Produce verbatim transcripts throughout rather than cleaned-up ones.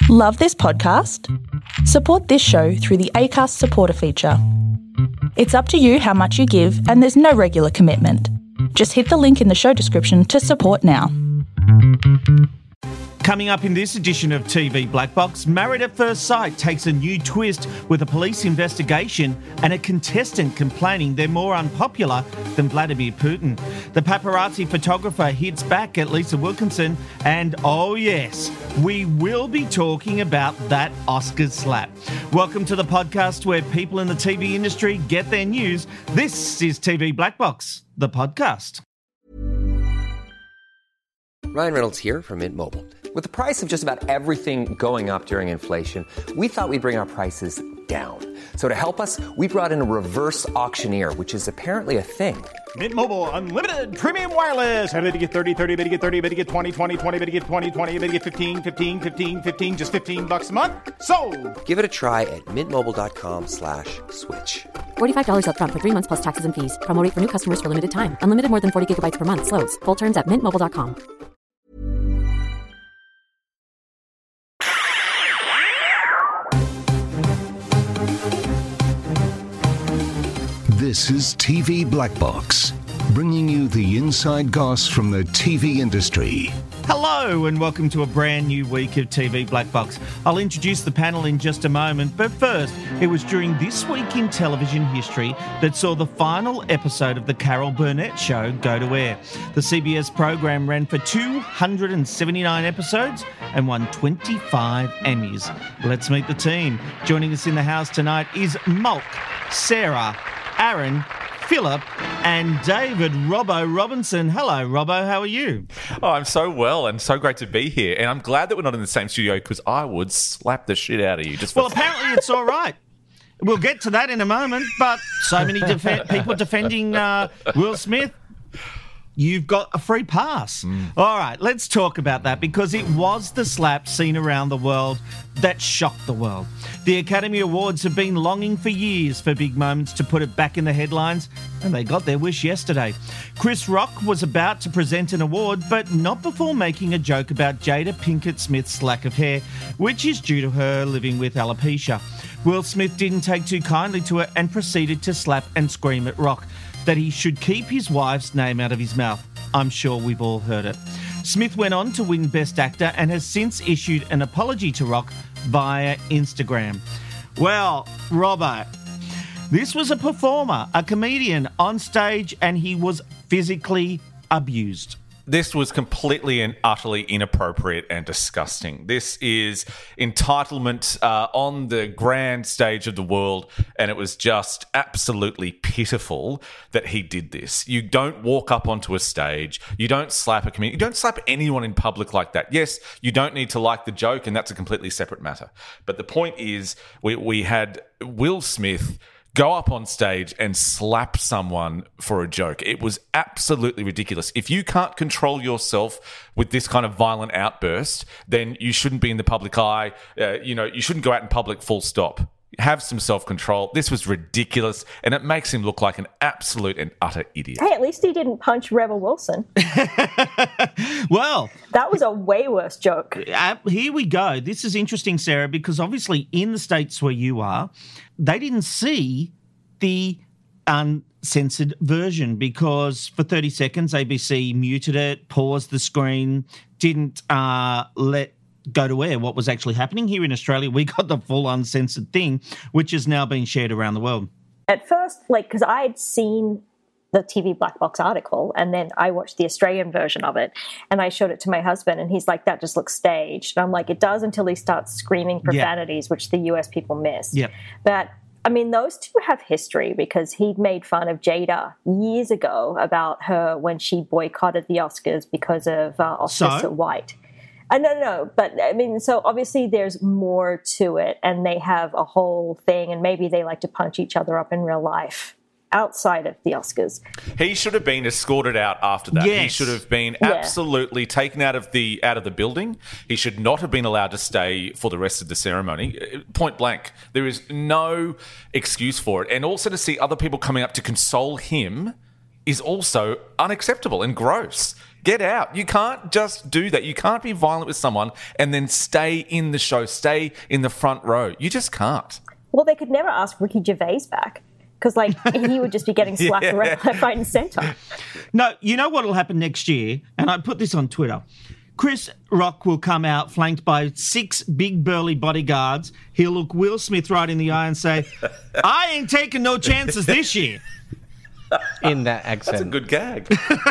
Love this podcast? Support this show through the Acast supporter feature. It's up to you how much you give, and there's no regular commitment. Just hit the link in the show description to support now. Coming up in this edition of T V Black Box, Married at First Sight takes a new twist with a police investigation and a contestant complaining they're more unpopular than Vladimir Putin. The paparazzi photographer hits back at Lisa Wilkinson, and oh yes, we will be talking about that Oscars slap. Welcome to the podcast where people in the T V industry get their news. This is T V Black Box, the podcast. Ryan Reynolds here from Mint Mobile. With the price of just about everything going up during inflation, we thought we'd bring our prices down. So to help us, we brought in a reverse auctioneer, which is apparently a thing. Mint Mobile Unlimited Premium Wireless. How to get thirty, thirty, how to get thirty, how to get twenty, twenty, twenty, how to get twenty, twenty, how to get fifteen, fifteen, fifteen, fifteen, just fifteen bucks a month? Sold! Give it a try at mintmobile.com slash switch. forty-five dollars up front for three months plus taxes and fees. Promo rate for new customers for limited time. Unlimited more than forty gigabytes per month. Slows full terms at mint mobile dot com. This is T V Black Box, bringing you the inside goss from the T V industry. Hello and welcome to a brand new week of T V Black Box. I'll introduce the panel in just a moment, but first, it was during this week in television history that saw the final episode of the Carol Burnett Show go to air. The C B S program ran for two hundred seventy-nine episodes and won twenty-five Emmys. Let's meet the team. Joining us in the house tonight is Mulk, Sarah, Aaron, Philip and David Robbo Robinson. Hello, Robbo. How are you? Oh, I'm so well and so great to be here. And I'm glad that we're not in the same studio because I would slap the shit out of you. Just for well, apparently it's all right. We'll get to that in a moment, but so many def- people defending uh, Will Smith. You've got a free pass. Mm. All right, let's talk about that because it was the slap seen around the world that shocked the world. The Academy Awards have been longing for years for big moments to put it back in the headlines, and they got their wish yesterday. Chris Rock was about to present an award, but not before making a joke about Jada Pinkett Smith's lack of hair, which is due to her living with alopecia. Will Smith didn't take too kindly to it and proceeded to slap and scream at Rock that he should keep his wife's name out of his mouth. I'm sure we've all heard it. Smith went on to win Best Actor and has since issued an apology to Rock via Instagram. Well, Robbo, this was a performer, a comedian on stage, and he was physically abused. This was completely and utterly inappropriate and disgusting. This is entitlement uh, on the grand stage of the world, and it was just absolutely pitiful that he did this. You don't walk up onto a stage, you don't slap a comedian, you don't slap anyone in public like that. Yes, you don't need to like the joke, and that's a completely separate matter. But the point is, we, we had Will Smith go up on stage and slap someone for a joke. It was absolutely ridiculous. If you can't control yourself with this kind of violent outburst, then you shouldn't be in the public eye. Uh, you know, you shouldn't go out in public, full stop. Have some self-control. This was ridiculous, and it makes him look like an absolute and utter idiot. Hey, at least he didn't punch Rebel Wilson. Well, that was a way worse joke. Uh, here we go. This is interesting, Sarah, because obviously in the States where you are, they didn't see the uncensored version because for thirty seconds A B C muted it, paused the screen, didn't uh, let go to air what was actually happening. Here in Australia, we got the full uncensored thing, which has now been shared around the world. At first, like, because I had seen the T V Black Box article, and then I watched the Australian version of it, and I showed it to my husband, and he's like, that just looks staged. And I'm like, it does until he starts screaming profanities, yeah. which the U S people miss. Yeah. But, I mean, those two have history because he'd made fun of Jada years ago about her when she boycotted the Oscars because of uh, Oscars so white. Uh, no, no, no. But, I mean, so obviously there's more to it, and they have a whole thing, and maybe they like to punch each other up in real life outside of the Oscars. He should have been escorted out after that. Yes. He should have been Yeah. absolutely taken out of the out of the building. He should not have been allowed to stay for the rest of the ceremony. Point blank. There is no excuse for it. And also to see other people coming up to console him is also unacceptable and gross. Get out. You can't just do that. You can't be violent with someone and then stay in the show, stay in the front row. You just can't. Well, they could never ask Ricky Gervais back because, like, he would just be getting slapped yeah. around left, right and centre. No, you know what will happen next year? And I put this on Twitter. Chris Rock will come out flanked by six big burly bodyguards. He'll look Will Smith right in the eye and say, I ain't taking no chances this year. In that accent. That's a good gag.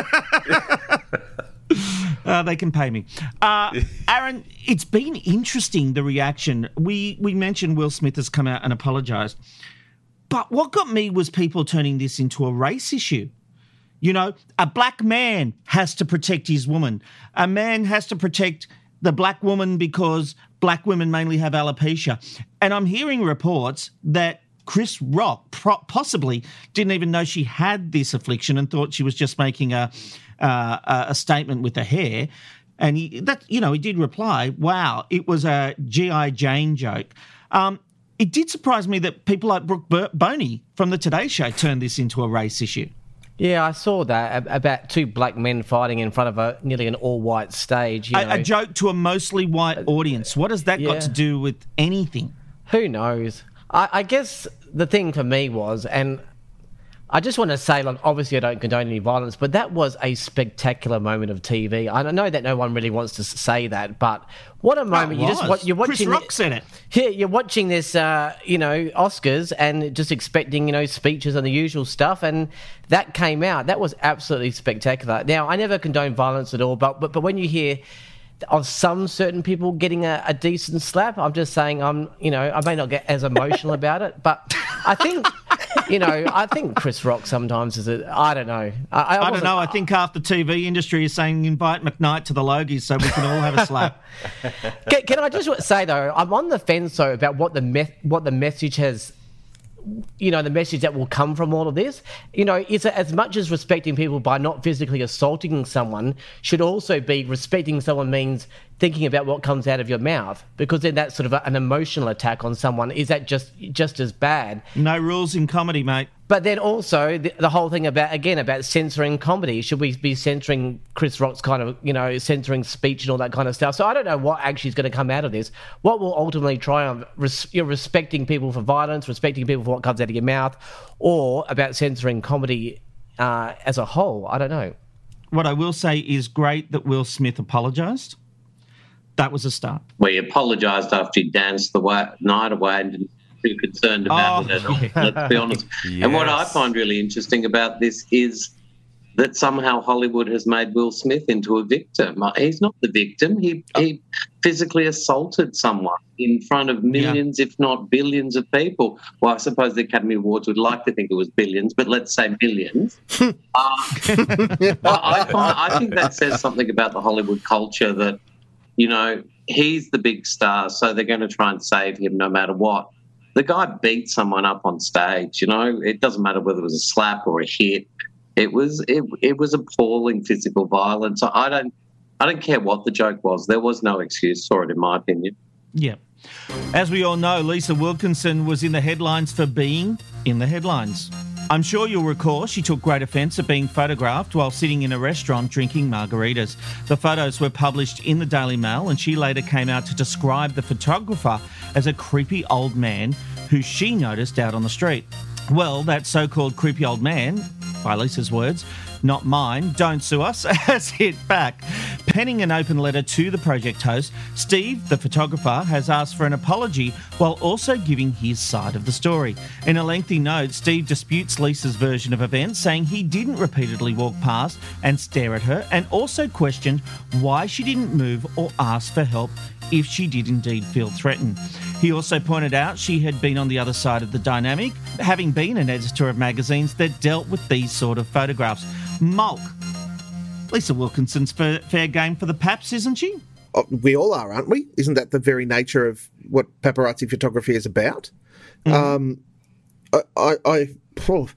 uh, they can pay me. Uh, Aaron, it's been interesting, the reaction. We, we mentioned Will Smith has come out and apologised. But what got me was people turning this into a race issue. You know, a black man has to protect his woman. A man has to protect the black woman because black women mainly have alopecia. And I'm hearing reports that Chris Rock pro- possibly didn't even know she had this affliction and thought she was just making a uh, a statement with her hair. And he, that you know, he did reply, "Wow, it was a G I Jane joke." Um, it did surprise me that people like Brooke Ber- Boney from the Today Show turned this into a race issue. Yeah, I saw that about two black men fighting in front of a nearly an all-white stage. You know. a, a joke to a mostly white audience. What has that yeah. got to do with anything? Who knows? I, I guess the thing for me was, and I just want to say, like, obviously I don't condone any violence, but that was a spectacular moment of T V. I know that no one really wants to say that, but what a moment! You just you're watching. Chris Rock said it. Yeah, you're watching this, uh, you know, Oscars, and just expecting, you know, speeches and the usual stuff, and that came out. That was absolutely spectacular. Now, I never condone violence at all, but but, but when you hear of some certain people getting a, a decent slap, I'm just saying I'm, you know, I may not get as emotional about it, but I think, you know, I think Chris Rock sometimes is a, I don't know. I, I, I don't know. I think half the T V industry is saying invite McKnight to the Logies so we can all have a slap. can, can I just say, though, I'm on the fence, though, about what the me- what the message has, you know, the message that will come from all of this. You know, it's as much as respecting people by not physically assaulting someone should also be respecting someone means thinking about what comes out of your mouth, because then that's sort of a, an emotional attack on someone. Is that just just as bad? No rules in comedy, mate. But then also the, the whole thing about, again, about censoring comedy. Should we be censoring Chris Rock's kind of, you know, censoring speech and all that kind of stuff? So I don't know what actually is going to come out of this. What will ultimately triumph? Res- you're respecting people for violence, respecting people for what comes out of your mouth, or about censoring comedy uh, as a whole? I don't know. What I will say is great that Will Smith apologised. That was a start. Well, he apologised after he danced the way, night away and didn't too concerned about oh, it at all, yeah. Let's be honest. Yes. And what I find really interesting about this is that somehow Hollywood has made Will Smith into a victim. He's not the victim. He oh. he physically assaulted someone in front of millions, yeah. if not billions of people. Well, I suppose the Academy Awards would like to think it was billions, but let's say millions. uh, I, I, find, I think that says something about the Hollywood culture that, you know, he's the big star, so they're going to try and save him no matter what. The guy beat someone up on stage, you know. It doesn't matter whether it was a slap or a hit. It was it it was appalling physical violence. I don't I don't care what the joke was. There was no excuse for it, in my opinion. Yeah. As we all know, Lisa Wilkinson was in the headlines for being in the headlines. I'm sure you'll recall she took great offence at being photographed while sitting in a restaurant drinking margaritas. The photos were published in the Daily Mail, and she later came out to describe the photographer as a creepy old man who she noticed out on the street. Well, that so-called creepy old man, by Lisa's words, not mine, don't sue us, has hit back. Penning an open letter to the project host, Steve, the photographer, has asked for an apology while also giving his side of the story. In a lengthy note, Steve disputes Lisa's version of events, saying he didn't repeatedly walk past and stare at her, and also questioned why she didn't move or ask for help if she did indeed feel threatened. He also pointed out she had been on the other side of the dynamic, having been an editor of magazines that dealt with these sort of photographs. Mulk. Lisa Wilkinson's fair, fair game for the Paps, isn't she? Oh, we all are, aren't we? Isn't that the very nature of what paparazzi photography is about? Mm. Um, I, I, I oh,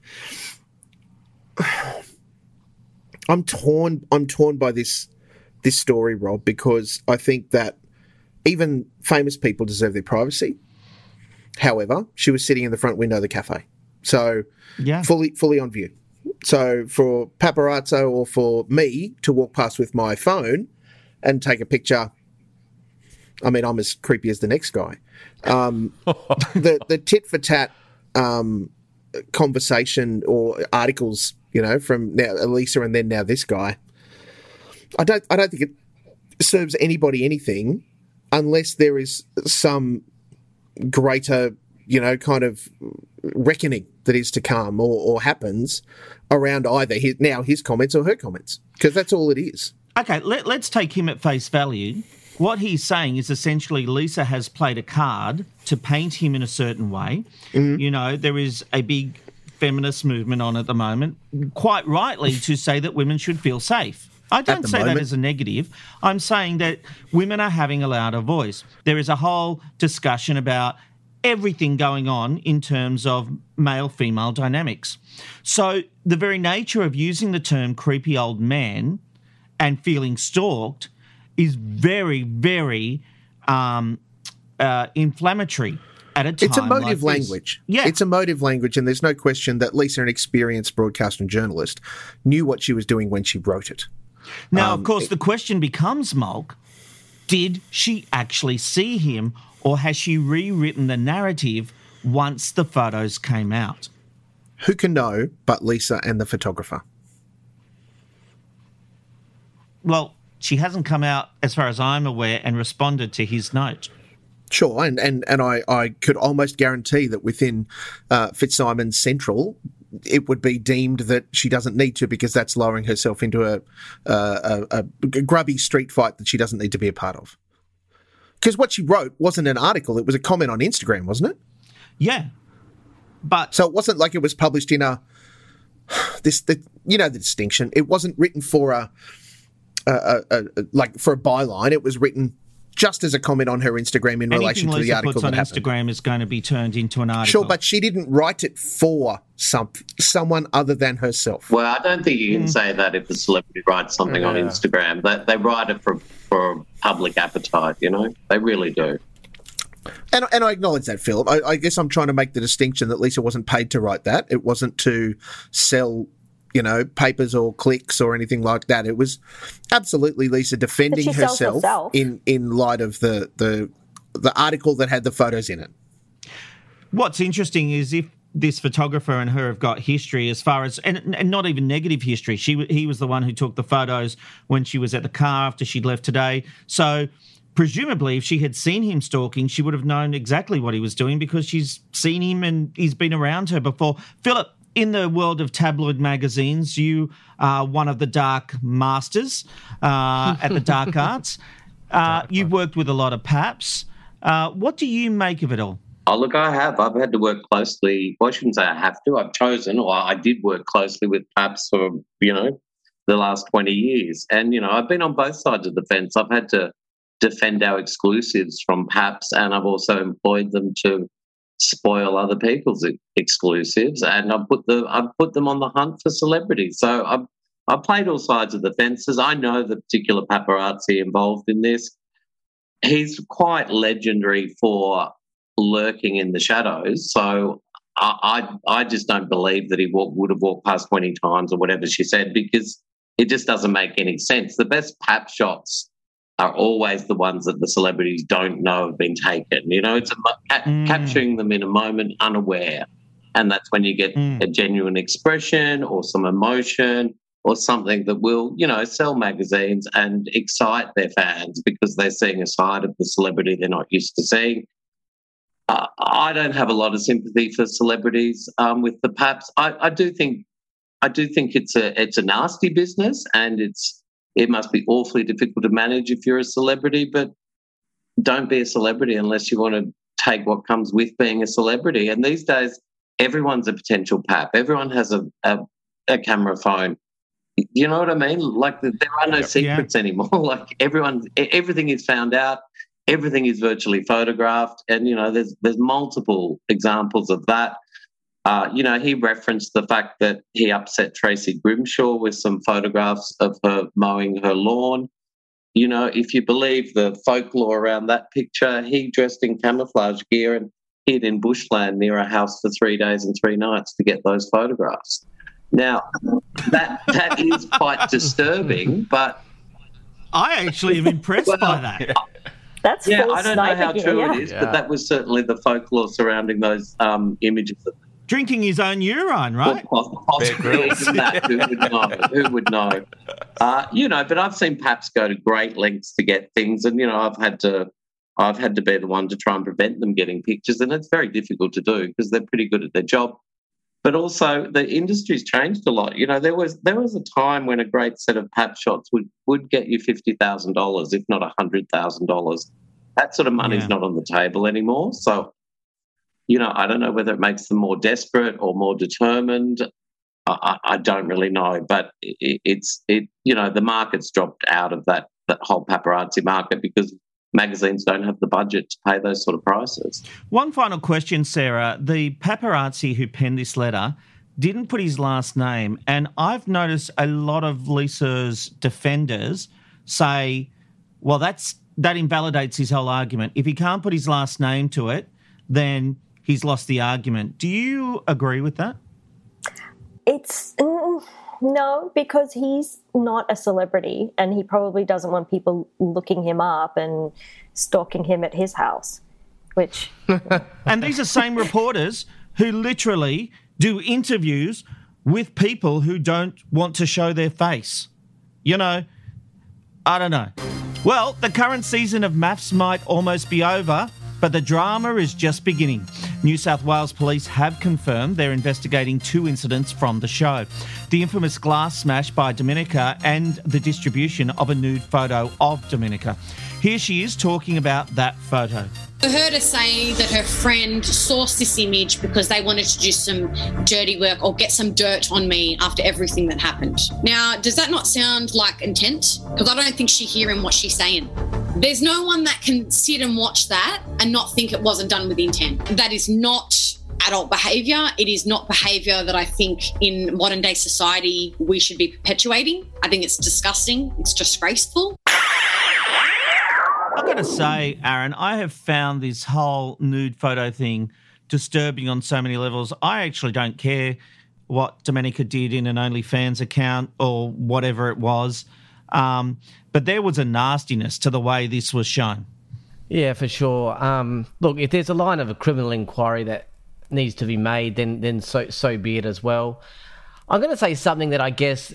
I'm torn. I'm torn by this this story, Rob, because I think that even famous people deserve their privacy. However, she was sitting in the front window of the cafe, so yeah. fully fully on view. So for paparazzo or for me to walk past with my phone and take a picture, I mean, I'm as creepy as the next guy. Um, the the tit for tat um, conversation or articles, you know, from now Elisa and then now this guy. I don't I don't think it serves anybody anything unless there is some greater, you know, kind of reckoning that is to come or, or happens around either his, now his comments or her comments, because that's all it is. Okay, let, let's take him at face value. What he's saying is essentially Lisa has played a card to paint him in a certain way. Mm-hmm. You know, there is a big feminist movement on at the moment, quite rightly, to say that women should feel safe. I don't say moment. that as a negative. I'm saying that women are having a louder voice. There is a whole discussion about everything going on in terms of male-female dynamics. So the very nature of using the term creepy old man and feeling stalked is very, very um, uh, inflammatory at a time. It's emotive like language. Yeah. It's emotive language, and there's no question that Lisa, an experienced broadcaster and journalist, knew what she was doing when she wrote it. Now, um, of course, it, the question becomes, Mulk, did she actually see him, or has she rewritten the narrative once the photos came out? Who can know but Lisa and the photographer? Well, she hasn't come out, as far as I'm aware, and responded to his note. Sure, and, and, and I, I could almost guarantee that within uh, Fitzsimons Central, it would be deemed that she doesn't need to because that's lowering herself into a, a, a, a grubby street fight that she doesn't need to be a part of. Because what she wrote wasn't an article, it was a comment on Instagram, wasn't it? Yeah. But so it wasn't like it was published in a this the, you know the distinction. It wasn't written for a, a, a, a like for a byline. It was written just as a comment on her Instagram in Anything relation to Lisa the article puts on that happened. Instagram is going to be turned into an article. Sure, but she didn't write it for some someone other than herself. Well, I don't think you can mm. say that if a celebrity writes something yeah. on Instagram. They, they write it for for public appetite, you know? They really do. And, and I acknowledge that, Philip. I, I guess I'm trying to make the distinction that Lisa wasn't paid to write that. It wasn't to sell, you know, papers or clicks or anything like that. It was absolutely Lisa defending herself, herself in, in light of the, the the article that had the photos in it. What's interesting is if this photographer and her have got history as far as, and, and not even negative history. She He was the one who took the photos when she was at the car after she'd left today. So presumably if she had seen him stalking, she would have known exactly what he was doing because she's seen him and he's been around her before. Philip, in the world of tabloid magazines, you are one of the dark masters uh, at the Dark Arts. Uh, you've worked with a lot of paps. Uh, what do you make of it all? Oh, look, I have. I've had to work closely. Well, I shouldn't say I have to. I've chosen, or I did work closely with paps for, you know, the last twenty years. And, you know, I've been on both sides of the fence. I've had to defend our exclusives from paps, and I've also employed them to spoil other people's exclusives, and I've put the I've put them on the hunt for celebrities. So I've I've played all sides of the fences. I know the particular paparazzi involved in this. He's quite legendary for lurking in the shadows. So I I, I just don't believe that he walk, would have walked past twenty times or whatever she said, because it just doesn't make any sense. The best pap shots are always the ones that the celebrities don't know have been taken. You know, it's a, ca- mm. capturing them in a moment unaware. And that's when you get mm. a genuine expression or some emotion or something that will, you know, sell magazines and excite their fans because they're seeing a side of the celebrity they're not used to seeing. Uh, I don't have a lot of sympathy for celebrities um, with the paps. I, I do think, I do think it's a it's a nasty business, and it's it must be awfully difficult to manage if you're a celebrity. But don't be a celebrity unless you want to take what comes with being a celebrity. And these days, everyone's a potential pap. Everyone has a a, a camera phone. You know what I mean? Like there are no secrets yeah. anymore. Like everyone, everything is found out. Everything is virtually photographed, and you know there's there's multiple examples of that. Uh, you know, he referenced the fact that he upset Tracy Grimshaw with some photographs of her mowing her lawn. You know, if you believe the folklore around that picture, he dressed in camouflage gear and hid in bushland near a house for three days and three nights to get those photographs. Now, that that is quite disturbing, but I actually am impressed well, by that. That's yeah, I don't know how true yeah. it is, yeah. but that was certainly the folklore surrounding those um, images. Drinking his own urine, right? Well, possibly even that. Who would know? Who would know? Uh, you know, but I've seen Paps go to great lengths to get things, and you know, I've had to, I've had to be the one to try and prevent them getting pictures, and it's very difficult to do because they're pretty good at their job. But also, the industry's changed a lot. You know, there was there was a time when a great set of Pap shots would, would get you fifty thousand dollars, if not one hundred thousand dollars. That sort of money's yeah. not on the table anymore. So, you know, I don't know whether it makes them more desperate or more determined. I, I don't really know. But it, it's, it you know, the market's dropped out of that, that whole paparazzi market because magazines don't have the budget to pay those sort of prices. One final question, Sarah. The paparazzi who penned this letter didn't put his last name, and I've noticed a lot of Lisa's defenders say, well, that's that invalidates his whole argument. If he can't put his last name to it, then he's lost the argument. Do you agree with that? It's... Mm, no, because he's not a celebrity and he probably doesn't want people looking him up and stalking him at his house, which... And these are same reporters who literally do interviews with people who don't want to show their face. You know, I don't know. Well, the current season of MAFS might almost be over, but the drama is just beginning. New South Wales Police have confirmed they're investigating two incidents from the show. The infamous glass smash by Domenica and the distribution of a nude photo of Domenica. Here she is talking about that photo. For her to say that her friend sourced this image because they wanted to do some dirty work or get some dirt on me after everything that happened. Now, does that not sound like intent? Because I don't think she's hearing what she's saying. There's no one that can sit and watch that and not think it wasn't done with intent. That is not adult behaviour. It is not behaviour that I think in modern day society we should be perpetuating. I think it's disgusting. It's disgraceful. I've got to say, Aaron, I have found this whole nude photo thing disturbing on so many levels. I actually don't care what Domenica did in an OnlyFans account or whatever it was. Um, but there was a nastiness to the way this was shown. Yeah, for sure. Um, look, if there's a line of a criminal inquiry that needs to be made, then then so so be it as well. I'm going to say something that I guess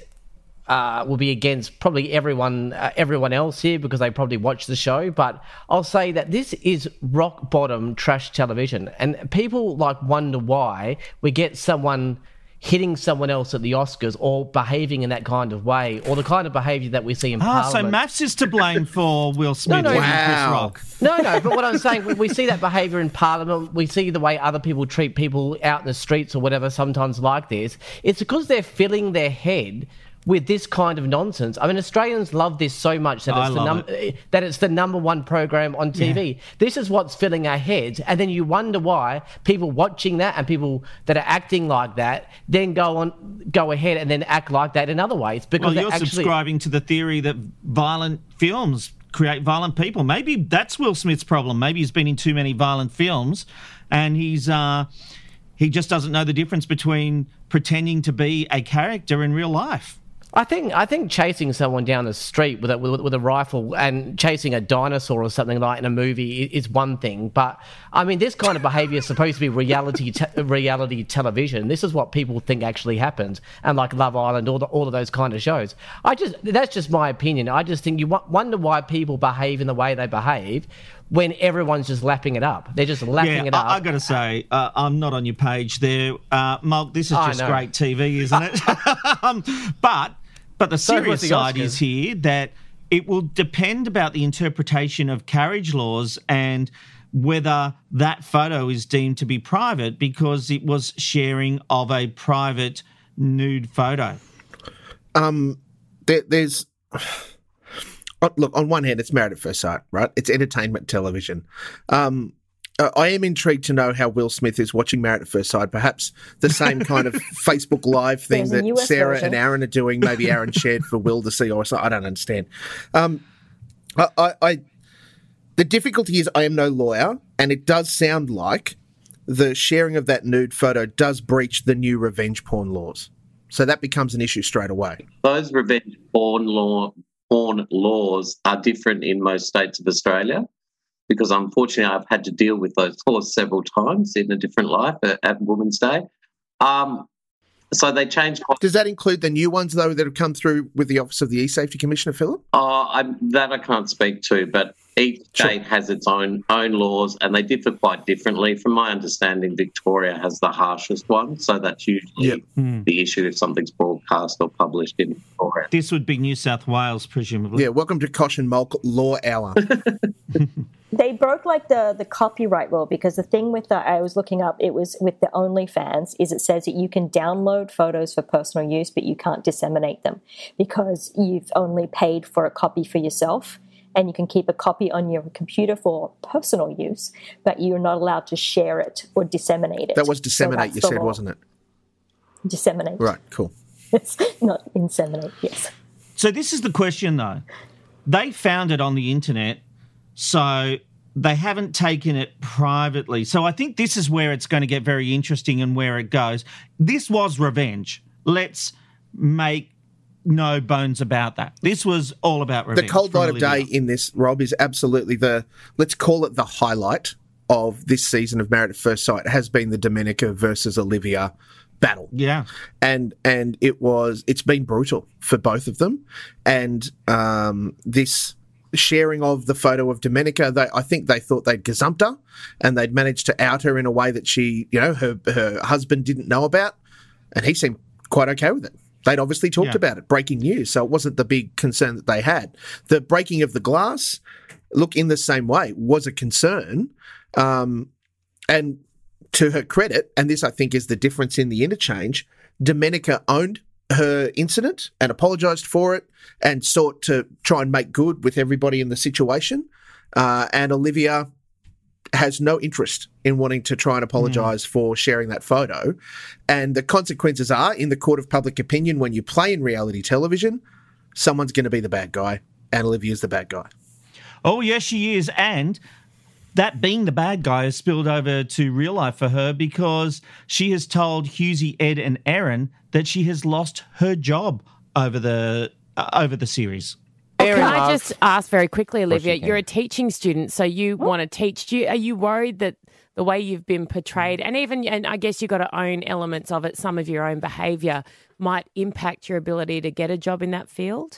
uh, will be against probably everyone uh, everyone else here because they probably watch the show, but I'll say that this is rock bottom trash television, and people like wonder why we get someone hitting someone else at the Oscars or behaving in that kind of way or the kind of behaviour that we see in ah, Parliament. So MAFS is to blame for Will Smith no, no, and wow. Chris Rock. No, no, but what I'm saying, we, we see that behaviour in Parliament. We see the way other people treat people out in the streets or whatever sometimes like this. It's because they're filling their head with this kind of nonsense. I mean, Australians love this so much that I it's the love num- it. that it's the number one program on T V. Yeah. This is what's filling our heads, and then you wonder why people watching that and people that are acting like that then go on, go ahead and then act like that in other ways. Because well, you're actually... subscribing to the theory that violent films create violent people. Maybe that's Will Smith's problem. Maybe he's been in too many violent films, and he's uh, he just doesn't know the difference between pretending to be a character in real life. I think I think chasing someone down the street with a with, with a rifle and chasing a dinosaur or something like in a movie is one thing, but I mean this kind of behaviour is supposed to be reality te- reality television. This is what people think actually happens, and like Love Island, all the, all of those kind of shows. I just that's just my opinion. I just think you w- wonder why people behave in the way they behave when everyone's just lapping it up. They're just lapping yeah, it up. I, I got to say, uh, I'm not on your page there, uh, Mulk. This is just great T V, isn't it? um, but. But the serious the side Oscars. is here that it will depend about the interpretation of carriage laws and whether that photo is deemed to be private because it was sharing of a private nude photo. Um, there, there's... Look, on one hand, it's Married at First Sight, right? It's entertainment television. Um, uh, I am intrigued to know how Will Smith is watching Married at First Sight. Perhaps the same kind of Facebook Live thing that Sarah version. and Aaron are doing. Maybe Aaron shared for Will to see, or something. I don't understand. Um, I, I, I, the difficulty is I am no lawyer, and it does sound like the sharing of that nude photo does breach the new revenge porn laws. So that becomes an issue straight away. Those revenge porn law porn laws are different in most states of Australia, because unfortunately I've had to deal with those laws several times in a different life at, at Women's Day. Um, so they changed. Does that include the new ones, though, that have come through with the Office of the E-Safety Commissioner, Philip? Uh, I'm, that I can't speak to, but each state sure. has its own own laws, and they differ quite differently. From my understanding, Victoria has the harshest one, so that's usually yep. mm. the issue if something's broadcast or published in Victoria. This would be New South Wales, presumably. Yeah, welcome to Kosh and Mulk Law Hour. They broke like the, the copyright law, because the thing with the, I was looking up, it was with the OnlyFans, is it says that you can download photos for personal use, but you can't disseminate them because you've only paid for a copy for yourself, and you can keep a copy on your computer for personal use, but you're not allowed to share it or disseminate it. That was disseminate, so you said, law. Wasn't it? Disseminate. Right, cool. It's not inseminate, yes. So this is the question, though. They found it on the internet, so they haven't taken it privately. So I think this is where it's going to get very interesting and where it goes. This was revenge. Let's make no bones about that. This was all about revenge. The cold light of day in this, Rob, is absolutely the, let's call it the highlight of this season of Married at First Sight, has been the Domenica versus Olivia battle. Yeah. And and it was, it's been brutal for both of them. And um, this sharing of the photo of Domenica, they, I think they thought they'd gazumped her and they'd managed to out her in a way that she, you know, her, her husband didn't know about. And he seemed quite okay with it. They'd obviously talked yeah. about it, breaking news, so it wasn't the big concern that they had. The breaking of the glass, look, in the same way, was a concern. Um, and to her credit, and this I think is the difference in the interchange, Domenica owned her incident and apologised for it and sought to try and make good with everybody in the situation. Uh, and Olivia has no interest in wanting to try and apologise mm. for sharing that photo. And the consequences are, in the court of public opinion, when you play in reality television, someone's going to be the bad guy, and Olivia's the bad guy. Oh, yes, she is. And that being the bad guy has spilled over to real life for her, because she has told Hughesy, Ed and Erin that she has lost her job over the uh, over the series. Can I just ask very quickly, Olivia, you you're a teaching student, so you want to teach. Do you, are you worried that the way you've been portrayed, and even, and I guess you've got to own elements of it, some of your own behaviour, might impact your ability to get a job in that field?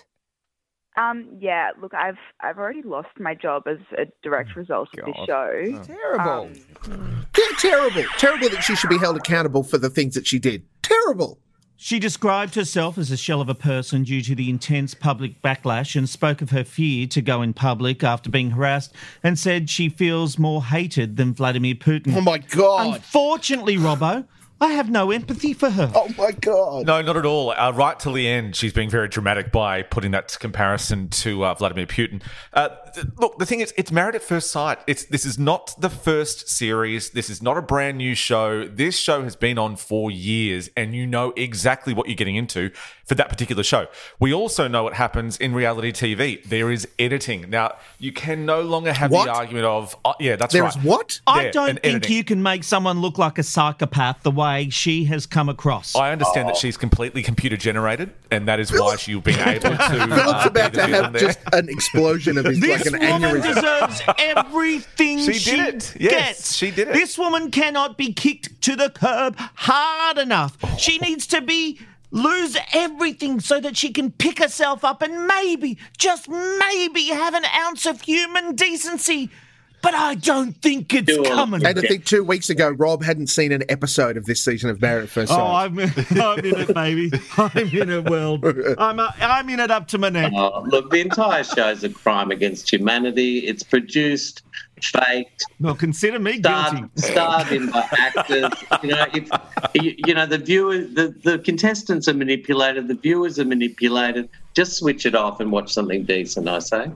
Um, yeah, look, I've I've already lost my job as a direct result of God. this show. Oh. Terrible. Um, yeah, terrible. Terrible that she should be held accountable for the things that she did. Terrible. She described herself as a shell of a person due to the intense public backlash, and spoke of her fear to go in public after being harassed, and said she feels more hated than Vladimir Putin. Oh, my God. Unfortunately, Robbo, I have no empathy for her. Oh, my God. No, not at all. Uh, right till the end, she's being very dramatic by putting that comparison to uh, Vladimir Putin. Uh, th- look, the thing is, it's Married at First Sight. It's This is not the first series. This is not a brand new show. This show has been on for years, and you know exactly what you're getting into for that particular show. We also know what happens in reality T V. There is editing. Now, you can no longer have what? the argument of, uh, yeah, that's there right. There is what? I there, don't think editing. you can make someone look like a psychopath the way she has come across. I understand oh. that she's completely computer generated, and that is why she's been able to. Philip's uh, about to have there. just an explosion of his This like an woman aneurysm. deserves everything she, she did it. Yes, gets. she did it. This woman cannot be kicked to the curb hard enough. Oh. She needs to be lose everything so that she can pick herself up and maybe, just maybe, have an ounce of human decency. But I don't think it's Sure. coming. And I think two weeks ago, Rob hadn't seen an episode of this season of Married at First Sight. Oh, I'm, I'm in it, baby. I'm in it, world. I'm, uh, I'm in it up to my neck. Oh, look, the entire show is a crime against humanity. It's produced, faked. Well, consider me starred, guilty. Starred in by actors. You know, if you, you know the viewers, the, the contestants are manipulated. The viewers are manipulated. Just switch it off and watch something decent, I say.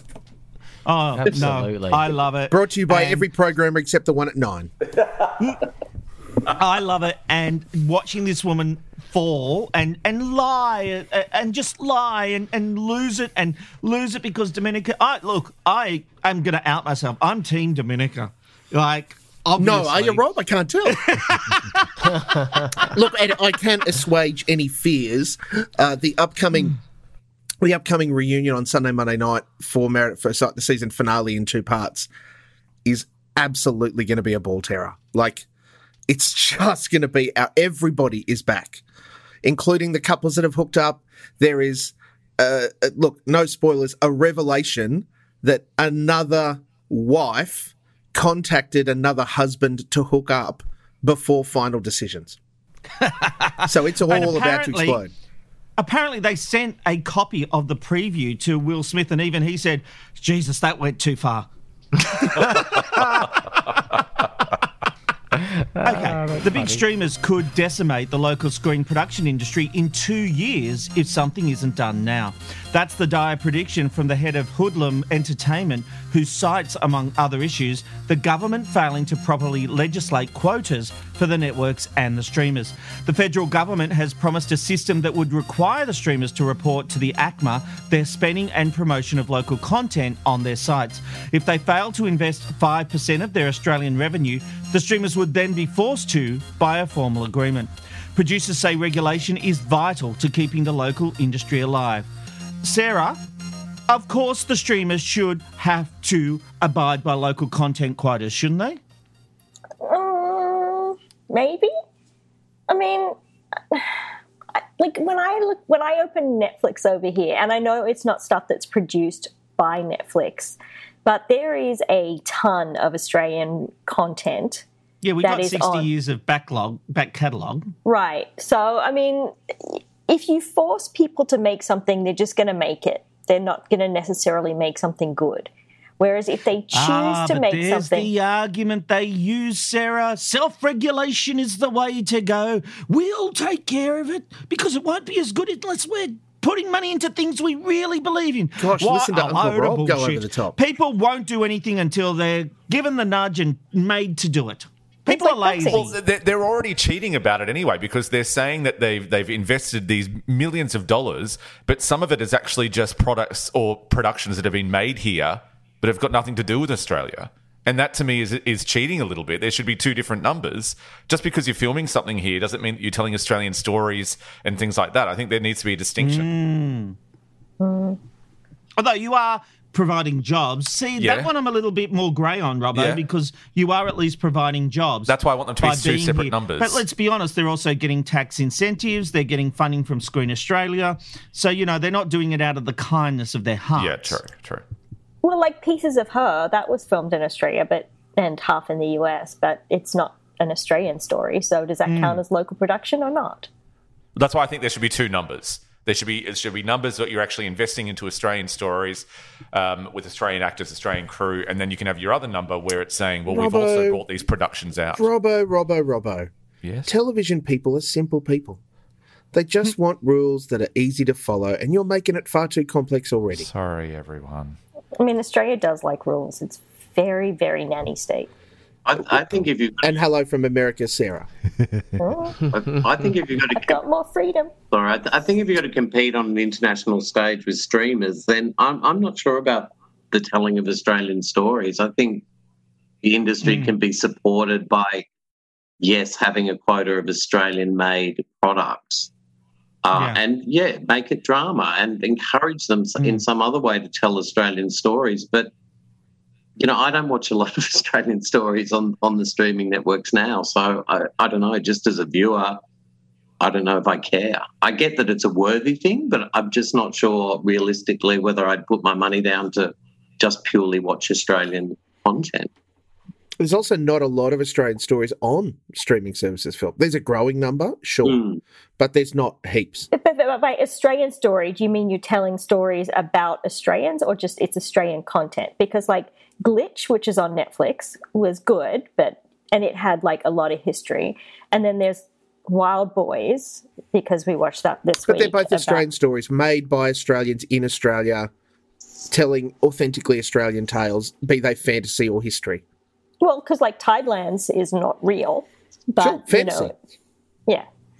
Oh, Absolutely. no, I love it. Brought to you by And every programmer except the one at nine. I love it. And watching this woman fall and, and lie uh, and just lie and, and lose it and lose it because Domenica... I, look, I am going to out myself. I'm Team Domenica. Like, Obviously. No, are you, Rob? I can't tell. Look, and I can assuage any fears. Uh, the upcoming, the upcoming reunion on Sunday, Monday night for Married at First Sight, the season finale in two parts, is absolutely going to be a ball terror. Like, it's just going to be our, everybody is back, including the couples that have hooked up. There is, uh, look, no spoilers, a revelation that another wife contacted another husband to hook up before final decisions. So it's all about to explode. Apparently they sent a copy of the preview to Will Smith, and even he said, Jesus, that went too far. Okay, Oh, the big streamers could decimate the local screen production industry in two years if something isn't done now. That's the dire prediction from the head of Hoodlum Entertainment, who cites, among other issues, the government failing to properly legislate quotas for the networks and the streamers. The federal government has promised a system that would require the streamers to report to the A C M A their spending and promotion of local content on their sites. If they fail to invest five percent of their Australian revenue, the streamers would then be forced to by a formal agreement. Producers say regulation is vital to keeping the local industry alive. Sarah, of course the streamers should have to abide by local content quotas, shouldn't they? Um, maybe. I mean, like when I look, when I open Netflix over here, and I know it's not stuff that's produced by Netflix, but there is a ton of Australian content. Yeah, we've that got is sixty on. years of backlog, back catalogue. Right. So, I mean, if you force people to make something, they're just going to make it. They're not going to necessarily make something good. Whereas if they choose ah, to but make there's something... the argument they use, Sarah. Self-regulation is the way to go. We'll take care of it because it won't be as good unless we're putting money into things we really believe in. Gosh, What listen to a Uncle load of Rob go bullshit. over the top. People won't do anything until they're given the nudge and made to do it. People are lazy. Well, they're they're already cheating about it anyway because they're saying that they've they've invested these millions of dollars, but some of it is actually just products or productions that have been made here, but have got nothing to do with Australia. And that to me is is cheating a little bit. There should be two different numbers. Just because you're filming something here doesn't mean that you're telling Australian stories and things like that. I think there needs to be a distinction. Mm. Mm. Although you are providing jobs. See, Yeah. that one I'm a little bit more grey on, Robbo, Yeah. because you are at least providing jobs. That's why I want them to be by two being separate here. numbers. But let's be honest, they're also getting tax incentives. They're getting funding from Screen Australia. So, you know, they're not doing it out of the kindness of their hearts. Yeah, true, true. Well, like Pieces of Her, that was filmed in Australia but and half in the U S, but it's not an Australian story. So does that Mm. count as local production or not? That's why I think there should be two numbers. There should be it should be numbers that you're actually investing into Australian stories um, with Australian actors, Australian crew, and then you can have your other number where it's saying, well, we've Robbo. also brought these productions out. Robbo, Robbo, Robbo. Yes? Television people are simple people. They just want rules that are easy to follow, and you're making it far too complex already. Sorry, everyone. I mean, Australia does like rules. It's very, very nanny state. I, I think if you and hello from America, Sarah. I, I think if you've got to I've got more freedom. All right. I think if you've got to compete on an international stage with streamers, then I'm I'm not sure about the telling of Australian stories. I think the industry Mm. can be supported by, yes, having a quota of Australian-made products. Uh, Yeah. And, yeah, make it drama and encourage them in some other way to tell Australian stories. But, you know, I don't watch a lot of Australian stories on, on the streaming networks now. So, I, I don't know, just as a viewer, I don't know if I care. I get that it's a worthy thing, but I'm just not sure realistically whether I'd put my money down to just purely watch Australian content. There's also not a lot of Australian stories on streaming services, Phil. There's a growing number, sure, Mm. but there's not heaps. But, but, but by Australian story, do you mean you're telling stories about Australians or just it's Australian content? Because like Glitch, which is on Netflix, was good, but and it had like a lot of history. And then there's Wild Boys, because we watched that this But week. they're both about- Australian stories made by Australians in Australia, telling authentically Australian tales, be they fantasy or history. Well, because like Tidelands is not real, but Sure, you fantasy. know, yeah.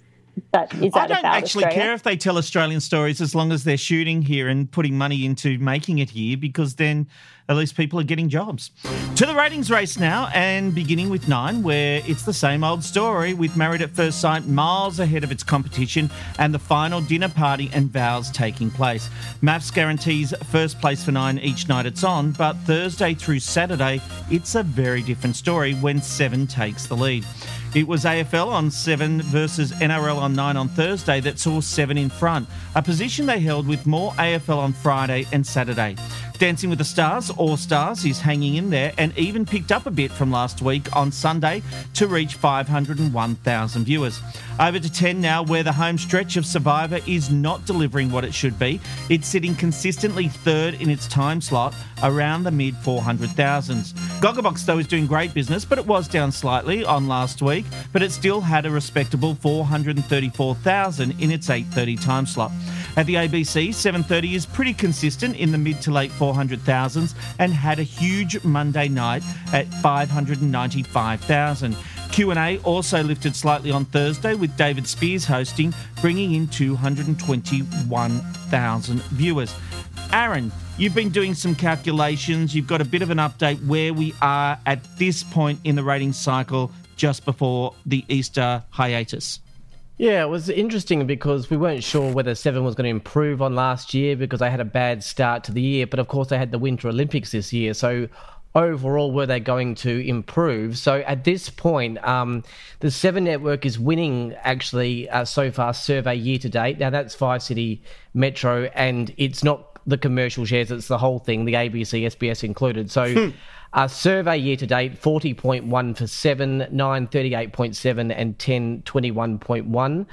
That, is that I don't about actually Australia? care if they tell Australian stories as long as they're shooting here and putting money into making it here, because then at least people are getting jobs. To the ratings race now, and beginning with Nine, where it's the same old story with Married at First Sight miles ahead of its competition and the final dinner party and vows taking place. Maths guarantees first place for Nine each night it's on, but Thursday through Saturday, it's a very different story when Seven takes the lead. It was A F L on Seven versus N R L on Nine on Thursday that saw Seven in front, a position they held with more A F L on Friday and Saturday. Dancing with the Stars, All Stars, is hanging in there and even picked up a bit from last week on Sunday to reach five hundred one thousand viewers. Over to ten now, where the home stretch of Survivor is not delivering what it should be. It's sitting consistently third in its time slot, around the mid four hundred thousands. Gogglebox, though, is doing great business, but it was down slightly on last week, but it still had a respectable four hundred thirty-four thousand in its eight thirty time slot. At the A B C, seven thirty is pretty consistent in the mid to late four hundred thousands and had a huge Monday night at five hundred ninety-five thousand. Q and A also lifted slightly on Thursday with David Spears hosting, bringing in two hundred twenty-one thousand viewers. Aaron, you've been doing some calculations. You've got a bit of an update where we are at this point in the ratings cycle just before the Easter hiatus. Yeah, it was interesting because we weren't sure whether Seven was going to improve on last year because they had a bad start to the year. But of course, they had the Winter Olympics this year. So overall, were they going to improve? So at this point, um, the Seven Network is winning actually uh, so far survey year to date. Now, that's Five City Metro, and it's not the commercial shares, it's the whole thing, the A B C, S B S included. So hmm. uh, survey year to date, forty point one for Seven, Nine thirty-eight point seven, and ten twenty-one point one.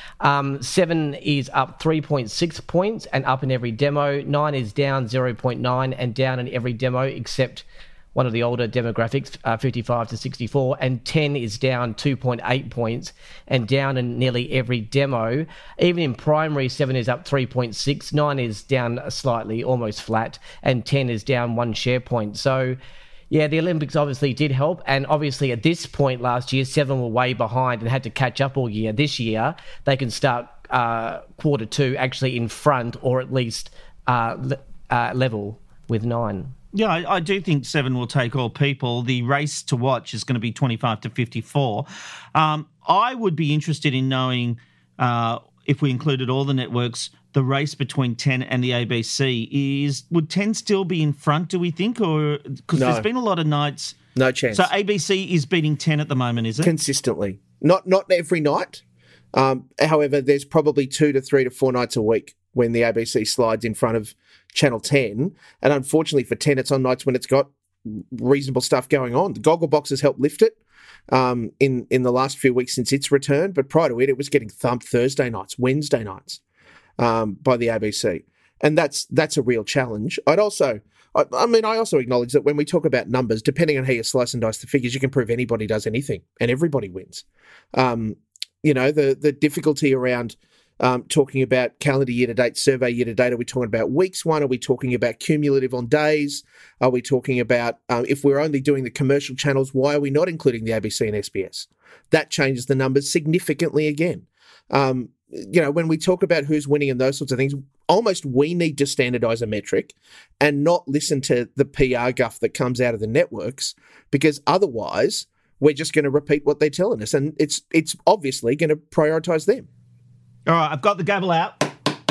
Um, Seven is up three point six points and up in every demo. Nine is down zero point nine and down in every demo except one of the older demographics, uh, fifty-five to sixty-four, and ten is down two point eight points and down in nearly every demo. Even in primary, seven is up three point six, nine is down slightly, almost flat, and ten is down one share point. So, yeah, the Olympics obviously did help, and obviously at this point last year, seven were way behind and had to catch up all year. This year, they can start uh, quarter two actually in front, or at least uh, le- uh, level with nine. Yeah, I, I do think Seven will take all people. The race to watch is going to be twenty-five to fifty-four. Um, I would be interested in knowing, uh, if we included all the networks, the race between ten and the A B C is, would ten still be in front, do we think? Or because No. there's been a lot of nights. No chance. So A B C is beating ten at the moment, is it? Consistently. Not not every night. Um, however, there's probably two to three to four nights a week when the A B C slides in front of Channel ten. And unfortunately for ten, it's on nights when it's got reasonable stuff going on. The Gogglebox has helped lift it um, in, in the last few weeks since its return. But prior to it, it was getting thumped Thursday nights, Wednesday nights um, by the A B C. And that's that's a real challenge. I'd also... I, I mean, I also acknowledge that when we talk about numbers, depending on how you slice and dice the figures, you can prove anybody does anything and everybody wins. Um, you know, the the difficulty around um, talking about calendar year-to-date, survey year-to-date, are we talking about weeks one? Are we talking about cumulative on days? Are we talking about, um, if we're only doing the commercial channels, why are we not including the A B C and S B S? That changes the numbers significantly again. Um, you know, when we talk about who's winning and those sorts of things, almost we need to standardise a metric and not listen to the P R guff that comes out of the networks, because otherwise we're just going to repeat what they're telling us, and it's it's obviously going to prioritise them. All right, I've got the gavel out.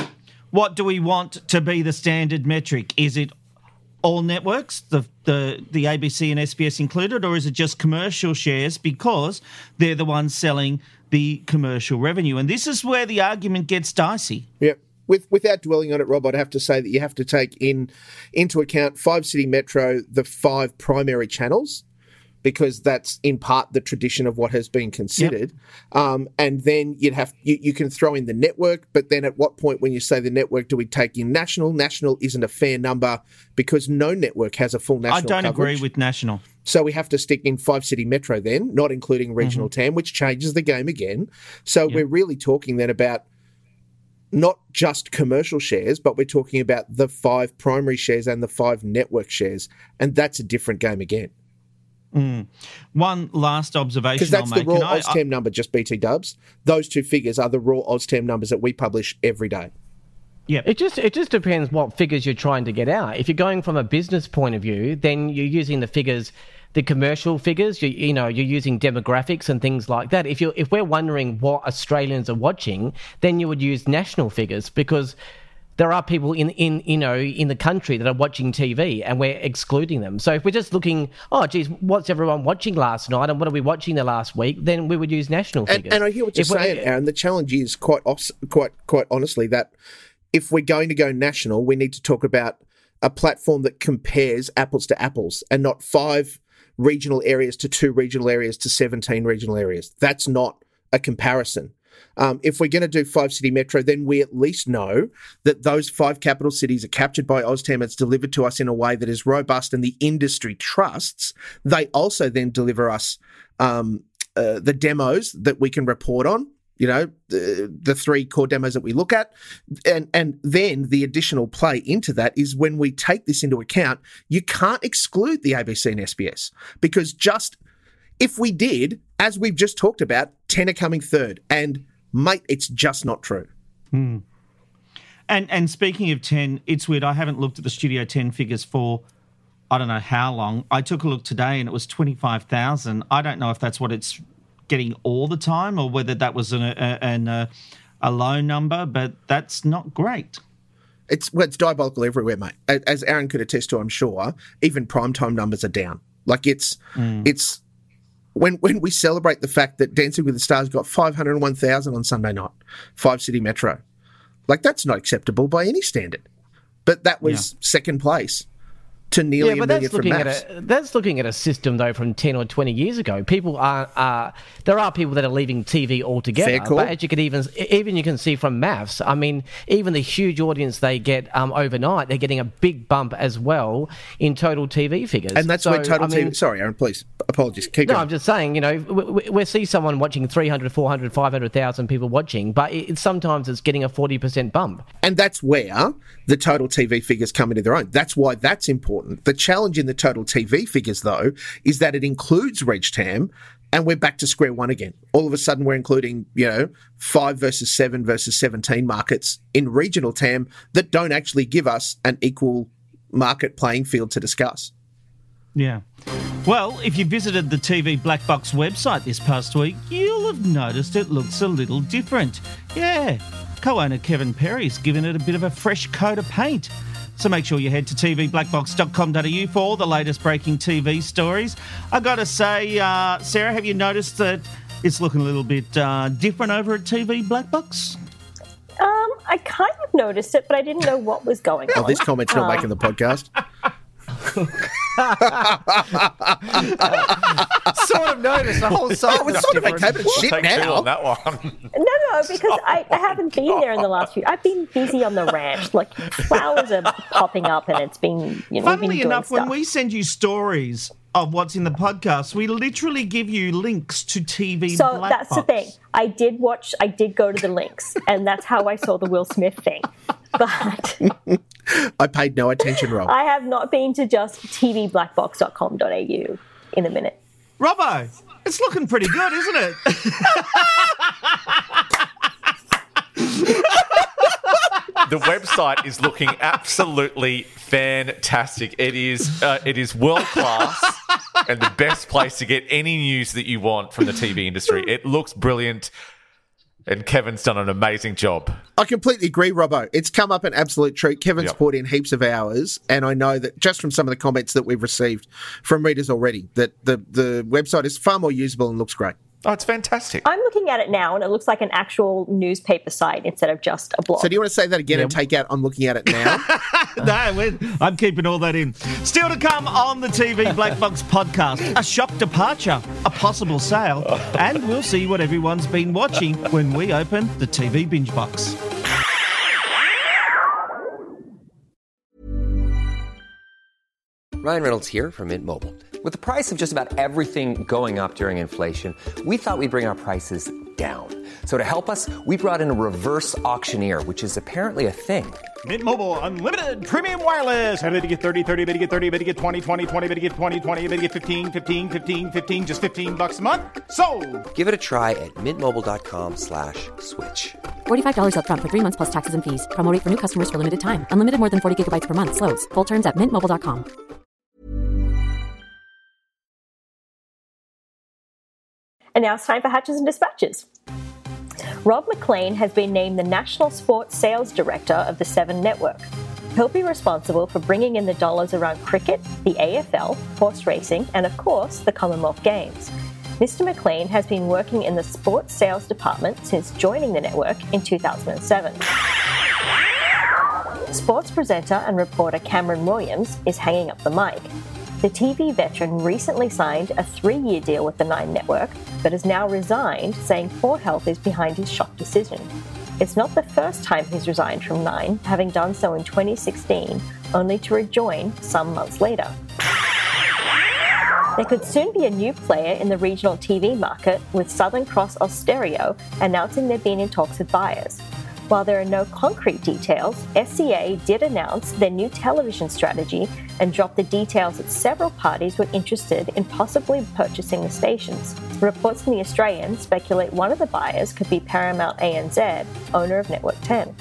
What do we want to be the standard metric? Is it all networks, the the the A B C and S B S included, or is it just commercial shares because they're the ones selling the commercial revenue? And this is where the argument gets dicey. Yep. With, without dwelling on it, Rob, I'd have to say that you have to take in into account Five City Metro, the five primary channels, because that's in part the tradition of what has been considered. Yep. Um, and then you'd have you, you can throw in the network, but then at what point when you say the network do we take in national? National isn't a fair number because no network has a full national I don't coverage. agree with national. So we have to stick in Five City Metro then, not including Regional mm-hmm. ten, which changes the game again. So yep. we're really talking then about not just commercial shares, but we're talking about the five primary shares and the five network shares. And that's a different game again. Mm. One last observation Because that's I'll the make. raw OzTam number, just B T Dubs. Those two figures are the raw OzTam numbers that we publish every day. Yeah, it just it just depends what figures you're trying to get out. If you're going from a business point of view, then you're using the figures, the commercial figures. You, you know, you're using demographics and things like that. If you if we're wondering what Australians are watching, then you would use national figures because there are people in, in you know in the country that are watching T V and we're excluding them. So if we're just looking, oh geez, what's everyone watching last night and what are we watching the last week? Then we would use national And, figures. and I hear what you're If we're- saying, Aaron. The challenge is quite os- quite quite honestly that if we're going to go national, we need to talk about a platform that compares apples to apples and not five regional areas to two regional areas to seventeen regional areas. That's not a comparison. Um, if we're going to do five city metro, then we at least know that those five capital cities are captured by OzTam. It's delivered to us in a way that is robust and the industry trusts. They also then deliver us um, uh, the demos that we can report on. You know, the, the three core demos that we look at. And, and then the additional play into that is when we take this into account, you can't exclude the A B C and S B S because just if we did, as we've just talked about, ten are coming third. And, mate, it's just not true. Hmm. And and speaking of ten, it's weird. I haven't looked at the Studio ten figures for I don't know how long. I took a look today and it was twenty-five thousand. I don't know if that's what it's getting all the time or whether that was an, a, an, a, a low number, but that's not great. It's well, it's diabolical everywhere, mate. As Aaron could attest to, I'm sure, even primetime numbers are down. Like it's Mm. it's when when we celebrate the fact that Dancing with the Stars got five hundred one thousand on Sunday night, five city metro. Like that's not acceptable by any standard. But that was Yeah. second place to nearly yeah, a but million that's from looking maths. at a that's looking at a system though from ten or twenty years ago. People are uh, there are people that are leaving T V altogether. Fair call. But as you can even even you can see from maths, I mean, even the huge audience they get um, overnight, they're getting a big bump as well in total T V figures. And that's so, where total I mean, T V... Sorry, Aaron, please. Apologies. Keep No, going. I'm just saying, you know, we, we, we see someone watching three hundred, four hundred, five hundred thousand people watching, but it, it's sometimes it's getting a forty percent bump. And that's where the total T V figures come into their own. That's why that's important. The challenge in the total T V figures, though, is that it includes RegTam, and we're back to square one again. All of a sudden, we're including, you know, five versus seven versus seventeen markets in regional T A M that don't actually give us an equal market playing field to discuss. Yeah. Well, if you visited the T V Black Box website this past week, you'll have noticed it looks a little different. Yeah, co-owner Kevin Perry's given it a bit of a fresh coat of paint. So make sure you head to t v black box dot com dot a u for all the latest breaking T V stories. I got to say, uh, Sarah, have you noticed that it's looking a little bit uh, different over at T V Black Box? Um, I kind of noticed it, but I didn't know what was going on. Oh, this comment's not Uh, making the podcast. Sort of noticed the whole site. Oh, it's sort of okay, but it's shit Take two now. on that one. No, no, because I, I haven't been there in the last few. I've been busy on the ranch. Like flowers are popping up, and it's been you know. we've been Funnily doing enough, stuff. when we send you stories of what's in the podcast, we literally give you links to T V So Black that's Box. the thing. I did watch. I did go to the links, and that's how I saw the Will Smith thing. But I paid no attention, Rob. I have not been to just t v black box dot com dot a u in a minute. Robbo, it's looking pretty good, isn't it? The website is looking absolutely fantastic. It is uh, it is world class and the best place to get any news that you want from the T V industry. It looks brilliant, and Kevin's done an amazing job. I completely agree, Robbo. It's come up an absolute treat. Kevin's Yep. poured in heaps of hours, and I know that just from some of the comments that we've received from readers already, that the, the website is far more usable and looks great. Oh, it's fantastic. I'm looking at it now, and it looks like an actual newspaper site instead of just a blog. So do you want to say that again Yeah. and take out I'm looking at it now? No, we're, I'm keeping all that in. Still to come on the T V Black Box podcast, a shock departure, a possible sale, and we'll see what everyone's been watching when we open the T V binge box. Ryan Reynolds here from Mint Mobile. With the price of just about everything going up during inflation, we thought we'd bring our prices down. So to help us, we brought in a reverse auctioneer, which is apparently a thing. Mint Mobile Unlimited Premium Wireless. How to get thirty, thirty, how to get thirty, how to get twenty, twenty, twenty, how to get twenty, twenty, how to get fifteen, fifteen, fifteen, fifteen, just fifteen bucks a month? Sold! Give it a try at mintmobile.com slash switch. forty-five dollars up front for three months plus taxes and fees. Promo rate for new customers for limited time. Unlimited more than forty gigabytes per month. Slows full terms at mint mobile dot com. And now it's time for Hatches and Dispatches. Rob McLean has been named the National Sports Sales Director of the Seven Network. He'll be responsible for bringing in the dollars around cricket, the A F L, horse racing, and of course, the Commonwealth Games. Mister McLean has been working in the sports sales department since joining the network in two thousand seven. Sports presenter and reporter Cameron Williams is hanging up the mic. The T V veteran recently signed a three-year deal with the Nine Network, but has now resigned, saying poor health is behind his shock decision. It's not the first time he's resigned from Nine, having done so in twenty sixteen, only to rejoin some months later. There could soon be a new player in the regional T V market, with Southern Cross Austereo announcing they've been in talks with buyers. While there are no concrete details, S C A did announce their new television strategy and dropped the details that several parties were interested in possibly purchasing the stations. Reports from The Australian speculate one of the buyers could be Paramount A N Z, owner of Network ten.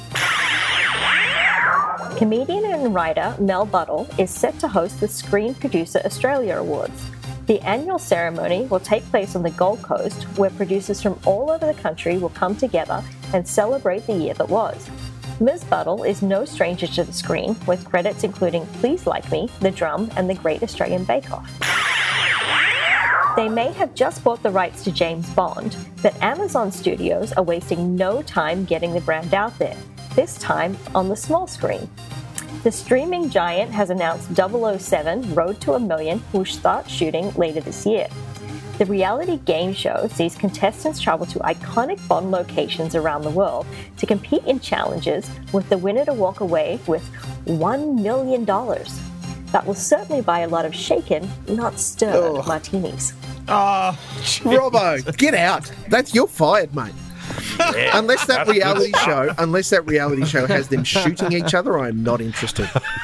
Comedian and writer Mel Buttle is set to host the Screen Producer Australia Awards. The annual ceremony will take place on the Gold Coast, where producers from all over the country will come together and celebrate the year that was. Miz Buttle is no stranger to the screen, with credits including Please Like Me, The Drum, and The Great Australian Bake Off. They may have just bought the rights to James Bond, but Amazon Studios are wasting no time getting the brand out there, this time on the small screen. The streaming giant has announced double oh seven Road to a Million will start shooting later this year. The reality game show sees contestants travel to iconic Bond locations around the world to compete in challenges, with the winner to walk away with one million dollars. That will certainly buy a lot of shaken, not stirred Ugh. martinis. Oh, Robbo, get out. That's you're fired, mate. Yeah, unless that that's reality good show, unless that reality show has them shooting each other, I am not interested.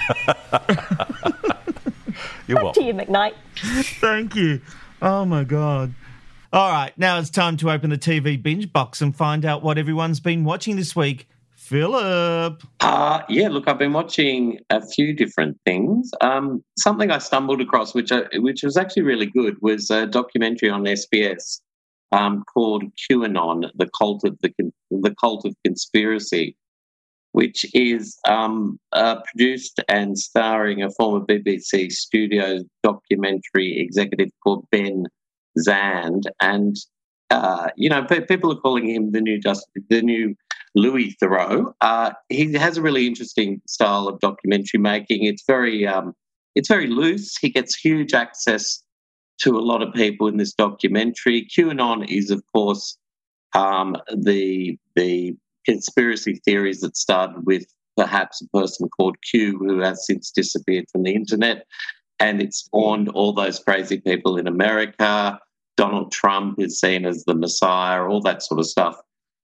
You're Back to you, McKnight. Thank you. Oh, my God. All right, now it's time to open the T V binge box and find out what everyone's been watching this week. Philip. Uh, yeah, look, I've been watching a few different things. Um, something I stumbled across, which I, which was actually really good, was a documentary on S B S um, called QAnon, the cult of the the cult of conspiracy, which is um, uh, produced and starring a former B B C Studios documentary executive called Ben Zand, and uh, you know, pe- people are calling him the new just the new Louis Theroux. Uh, he has a really interesting style of documentary making. It's very um, it's very loose. He gets huge access to a lot of people in this documentary. QAnon is, of course, um, the the conspiracy theories that started with perhaps a person called Q, who has since disappeared from the internet, and it spawned all those crazy people in America. Donald Trump is seen as the Messiah, all that sort of stuff.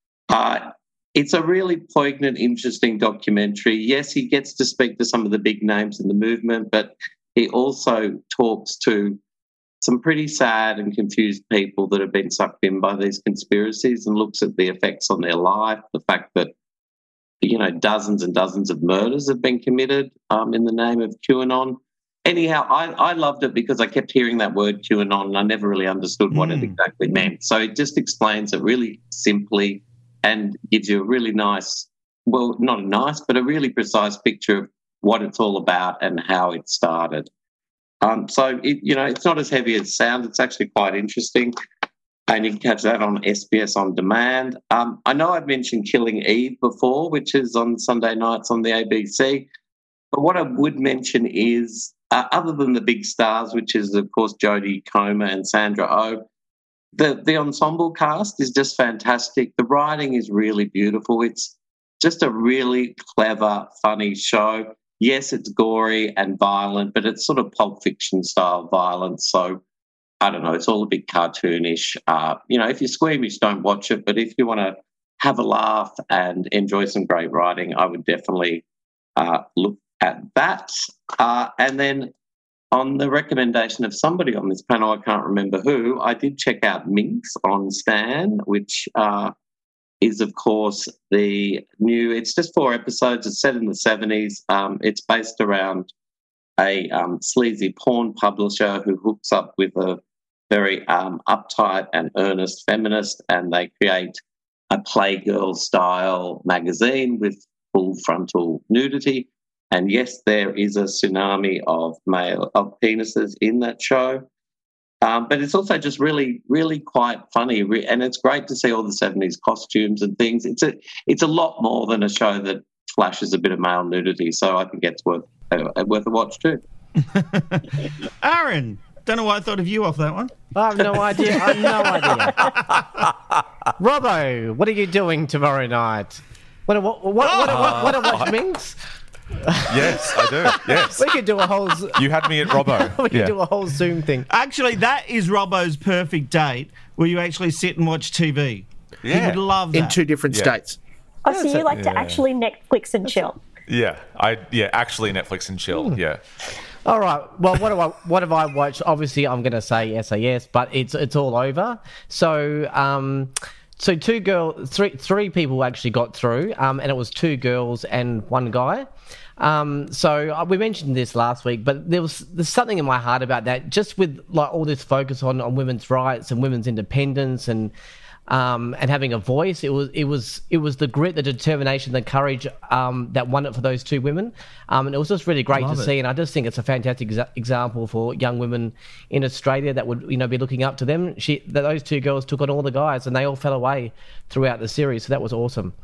Uh, it's a really poignant, interesting documentary. Yes, he gets to speak to some of the big names in the movement, but he also talks to some pretty sad and confused people that have been sucked in by these conspiracies, and looks at the effects on their life, the fact that, you know, dozens and dozens of murders have been committed um, in the name of QAnon. Anyhow, I, I loved it because I kept hearing that word QAnon and I never really understood what mm. it exactly meant. So it just explains it really simply and gives you a really nice, well, not a nice, but a really precise picture of what it's all about and how it started. Um, so, it, you know, it's not as heavy as it sounds. It's actually quite interesting. And you can catch that on S B S On Demand. Um, I know I've mentioned Killing Eve before, which is on Sunday nights on the A B C. But what I would mention is, uh, other than the big stars, which is, of course, Jodie Comer and Sandra Oh, the, the ensemble cast is just fantastic. The writing is really beautiful. It's just a really clever, funny show. Yes, it's gory and violent, but it's sort of Pulp Fiction style violence. So I don't know, it's all a bit cartoonish. Uh, you know, if you're squeamish, don't watch it. But if you want to have a laugh and enjoy some great writing, I would definitely uh, look at that. Uh, and then on the recommendation of somebody on this panel, I can't remember who, I did check out Minx on Stan, which uh, is, of course, the new, it's just four episodes. It's set in the seventies. Um, it's based around a um, sleazy porn publisher who hooks up with a very um, uptight and earnest feminist, and they create a Playgirl-style magazine with full frontal nudity. And yes, there is a tsunami of male of penises in that show. Um, but it's also just really, really quite funny, and it's great to see all the seventies costumes and things. It's a, it's a lot more than a show that flashes a bit of male nudity, so I think it's worth uh, worth a watch too. Aaron, don't know why I thought of you off that one. I have no idea. I have no idea. Robbo, what are you doing tomorrow night? What? What? What? What? What? What? What? What? Minx? Yes, I do. Yes. We could do a whole... You had me at Robbo. we could yeah. do a whole Zoom thing. Actually, that is Robbo's perfect date where you actually sit and watch T V. Yeah. He would love that. In two different Yeah. states. Oh, so you like yeah. to actually Netflix and chill? Yeah, I yeah, actually Netflix and chill. Yeah. All right. Well, what do I what have I watched? Obviously, I'm going to say S A S, but it's it's all over. So, um, so two girl, three three people actually got through, um, and it was two girls and one guy. Um, so uh, we mentioned this last week, but there was there's something in my heart about that. Just with like all this focus on, on women's rights and women's independence and. Um, and having a voice, it was it was it was the grit, the determination, the courage um, that won it for those two women, um, and it was just really great Love to it. see. And I just think it's a fantastic exa- example for young women in Australia that would you know be looking up to them. She that those two girls took on all the guys, and they all fell away throughout the series. So that was awesome.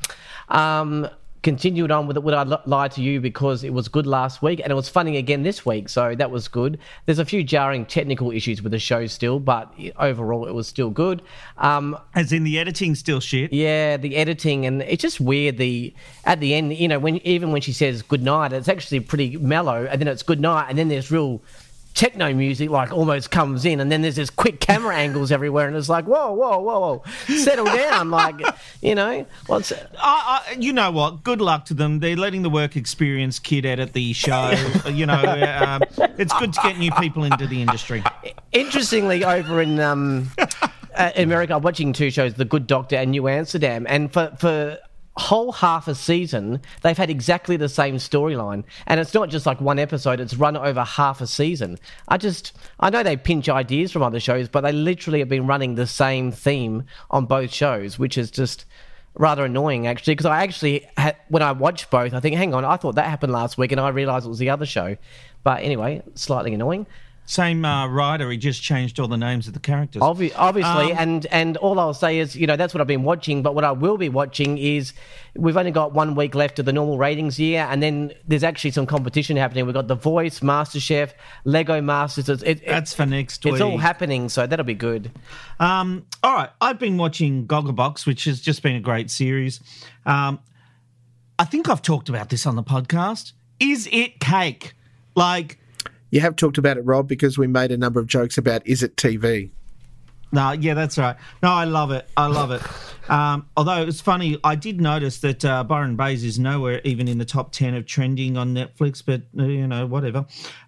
Um, Continued on with it, would I li- lie to you because it was good last week and it was funny again this week, so that was good. There's a few jarring technical issues with the show still, but overall it was still good. Um, As in the editing still shit? Yeah, the editing, and it's just weird. The at the end, you know, when even when she says good night, it's actually pretty mellow, and then it's good night, and then there's real techno music like almost comes in, and then there's this quick camera angles everywhere, and it's like whoa whoa whoa whoa settle down, like you know what's I, I, you know what, good luck to them. They're letting the work experience kid edit the show. You know, um, it's good to get new people into the industry. Interestingly, over in um uh, in America, I'm watching two shows, The Good Doctor and New Amsterdam, and for for whole half a season they've had exactly the same storyline, and it's not just like one episode, it's run over half a season. I just I know they pinch ideas from other shows, but they literally have been running the same theme on both shows, which is just rather annoying actually, because I actually had, when I watched both, I think hang on, I thought that happened last week and I realised it was the other show. But anyway, slightly annoying. Same uh, writer, he just changed all the names of the characters. Obvi- obviously, Um, and, and all I'll say is, you know, that's what I've been watching, but what I will be watching is we've only got one week left of the normal ratings year, and then there's actually some competition happening. We've got The Voice, MasterChef, Lego Masters. It, it, That's for next It's week. all happening, so that'll be good. Um, all right, I've been watching Gogglebox, which has just been a great series. Um, I think I've talked about this on the podcast. Is it cake? Like... You have talked about it, Rob, because we made a number of jokes about is it T V? No, yeah, that's right. No, I love it. I love it. Um, although it's funny, I did notice that uh, Byron Bays is nowhere even in the top ten of trending on Netflix, but, uh, you know, whatever.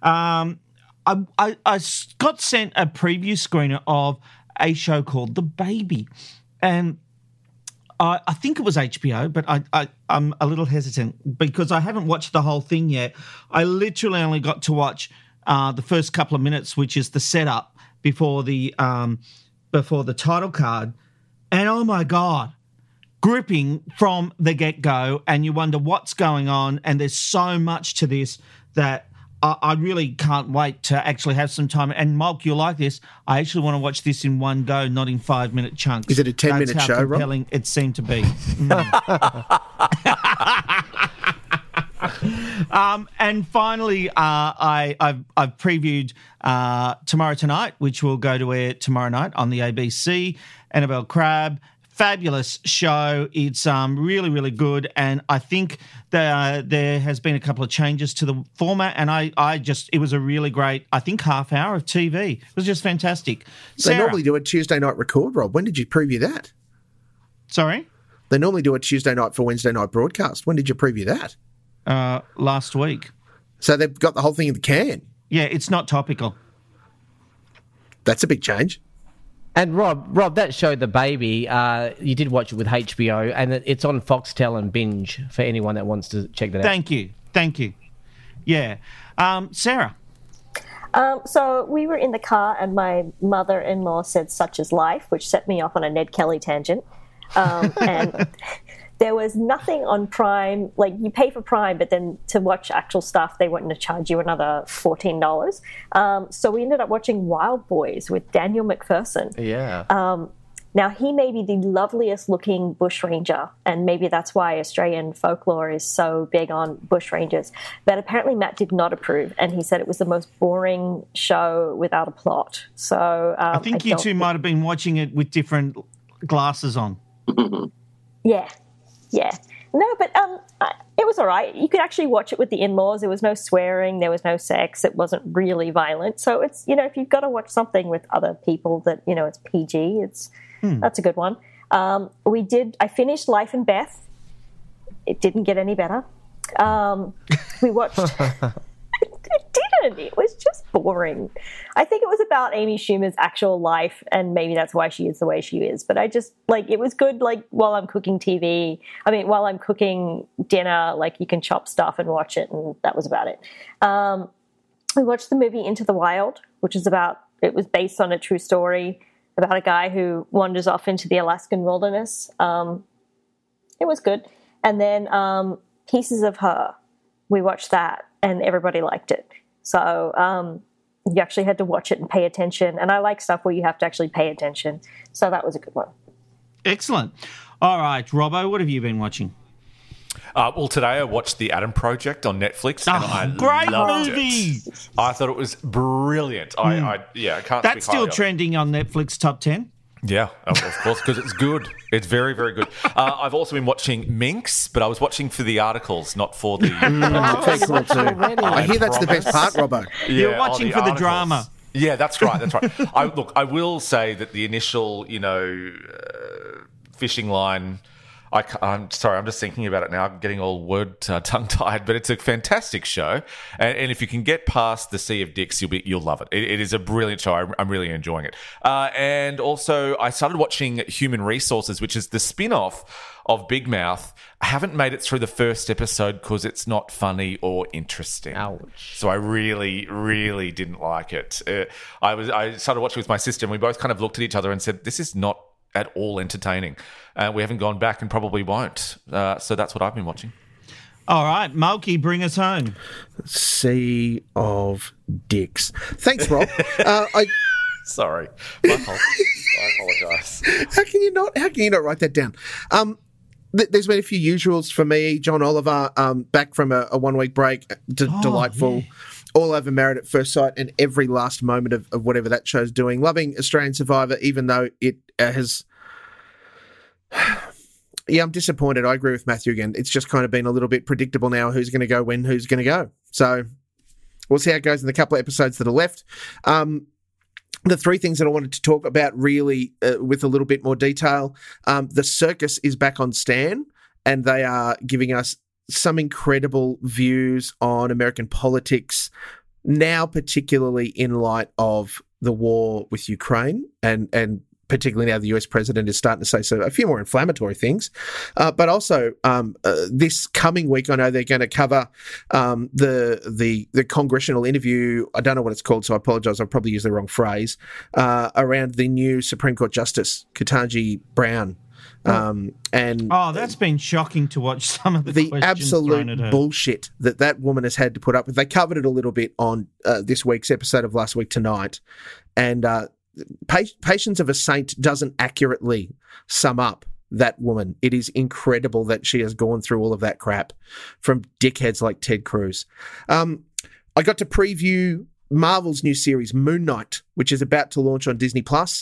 Um, I, I, I s- got sent a preview screener of a show called The Baby, and I, I think it was H B O, but I, I, I'm a little hesitant because I haven't watched the whole thing yet. I literally only got to watch uh, the first couple of minutes, which is the setup before the um, before the title card, and oh my God, gripping from the get-go, and you wonder what's going on, and there's so much to this that I, I really can't wait to actually have some time. And Mulk, you'll like this. I actually want to watch this in one go, not in five-minute chunks. Is it a ten-minute That's how show, Rob? compelling it seemed to be. Mm. Um, and finally, uh, I, I've, I've previewed uh, Tomorrow Tonight, which will go to air tomorrow night on the A B C. Annabelle Crabb, fabulous show. It's um, really, really good. And I think there, there has been a couple of changes to the format. And I, I just, it was a really great, I think, half hour of T V. It was just fantastic. They Sarah. normally do a Tuesday night record, Rob. When did you preview that? Sorry? They normally do a Tuesday night for Wednesday night broadcast. When did you preview that? Uh, last week. So they've got the whole thing in the can. Yeah, it's not topical. That's a big change. And Rob, Rob, that show, The Baby, uh, you did watch it with H B O, and it's on Foxtel and Binge for anyone that wants to check that out. Thank you. Thank you. Yeah. Um, Sarah? Um, so we were in the car and my mother-in-law said Such Is Life, which set me off on a Ned Kelly tangent. Um, and there was nothing on Prime. Like, you pay for Prime, but then to watch actual stuff, they wanted to charge you another fourteen dollars. Um, so we ended up watching Wild Boys with Daniel McPherson. Yeah. Um, now, he may be the loveliest looking bushranger, and maybe that's why Australian folklore is so big on bushrangers. But apparently Matt did not approve, and he said it was the most boring show without a plot. So um, I think I you don't two think- might have been watching it with different glasses on. Yeah, yeah. No, but um, I- it was all right. You could actually watch it with the in-laws. There was no swearing. There was no sex. It wasn't really violent. So it's, you know, if you've got to watch something with other people that, you know, it's P G, it's Hmm. that's a good one. Um, we did, I finished Life and Beth. It didn't get any better. Um, we watched... It didn't. It was just boring. I think it was about Amy Schumer's actual life, and maybe that's why she is the way she is. But I just, like, it was good, like, while I'm cooking T V. I mean, while I'm cooking dinner, like, you can chop stuff and watch it, and that was about it. Um, we watched the movie Into the Wild, which is about, it was based on a true story about a guy who wanders off into the Alaskan wilderness. Um, it was good. And then um, Pieces of Her. We watched that, and everybody liked it. So um, you actually had to watch it and pay attention. And I like stuff where you have to actually pay attention. So that was a good one. Excellent. All right, Robbo, what have you been watching? Uh, well, today I watched The Adam Project on Netflix, and Oh, I great loved movie. it. I thought it was brilliant. I, Mm. I yeah, I can't. That's speak highly still of it. trending on Netflix top ten. Yeah, of of course, because it's good. It's very, very good. Uh, I've also been watching Minx, but I was watching for the articles, not for the. Mm, excellent too. I hear that's the best part, Robbo. You're Yeah, watching oh, for the articles. drama. Yeah, that's right. That's right. I, look, I will say that the initial, you know, uh, fishing line. I, ca- I'm sorry, I'm just thinking about it now. I'm getting all word uh, tongue-tied, but it's a fantastic show. And, and if you can get past the Sea of Dicks, you'll be you'll love it. It, it is a brilliant show. I, I'm really enjoying it. Uh, and also, I started watching Human Resources, which is the spin-off of Big Mouth. I haven't made it through the first episode because it's not funny or interesting. Ouch. So I really, really didn't like it. Uh, I was I started watching with my sister, and we both kind of looked at each other and said, "This is not at all entertaining." Uh, we haven't gone back and probably won't. Uh, so that's what I've been watching. All right, Mulkey, bring us home. Sea of Dicks. Thanks, Rob. uh, I, Sorry, my fault. I apologise. how can you not? How can you not write that down? Um, th- there's been a few usuals for me. John Oliver, um, back from a, a one week break, D- Oh, delightful. yeah. All over Married at First Sight and every last moment of, of whatever that show's doing. Loving Australian Survivor, even though it uh, has. Yeah, I'm disappointed. I agree with Matthew again. It's just kind of been a little bit predictable now who's going to go when, who's going to go. So we'll see how it goes in the couple of episodes that are left. Um, the three things that I wanted to talk about really uh, with a little bit more detail. Um, the Circus is back on Stan, and they are giving us some incredible views on American politics now, particularly in light of the war with Ukraine and, and particularly now the U S president is starting to say so a few more inflammatory things. Uh, but also um, uh, this coming week, I know they're going to cover um, the, the the congressional interview. I don't know what it's called, so I apologise. I'll probably use the wrong phrase, uh, around the new Supreme Court Justice, Ketanji Brown. Um, and Oh, that's been shocking to watch some of the, the questions thrown at absolute her. bullshit that that woman has had to put up with. They covered it a little bit on uh, this week's episode of Last Week Tonight. And uh, pa- Patience of a Saint doesn't accurately sum up that woman. It is incredible that she has gone through all of that crap from dickheads like Ted Cruz. Um, I got to preview Marvel's new series, Moon Knight, which is about to launch on Disney Plus.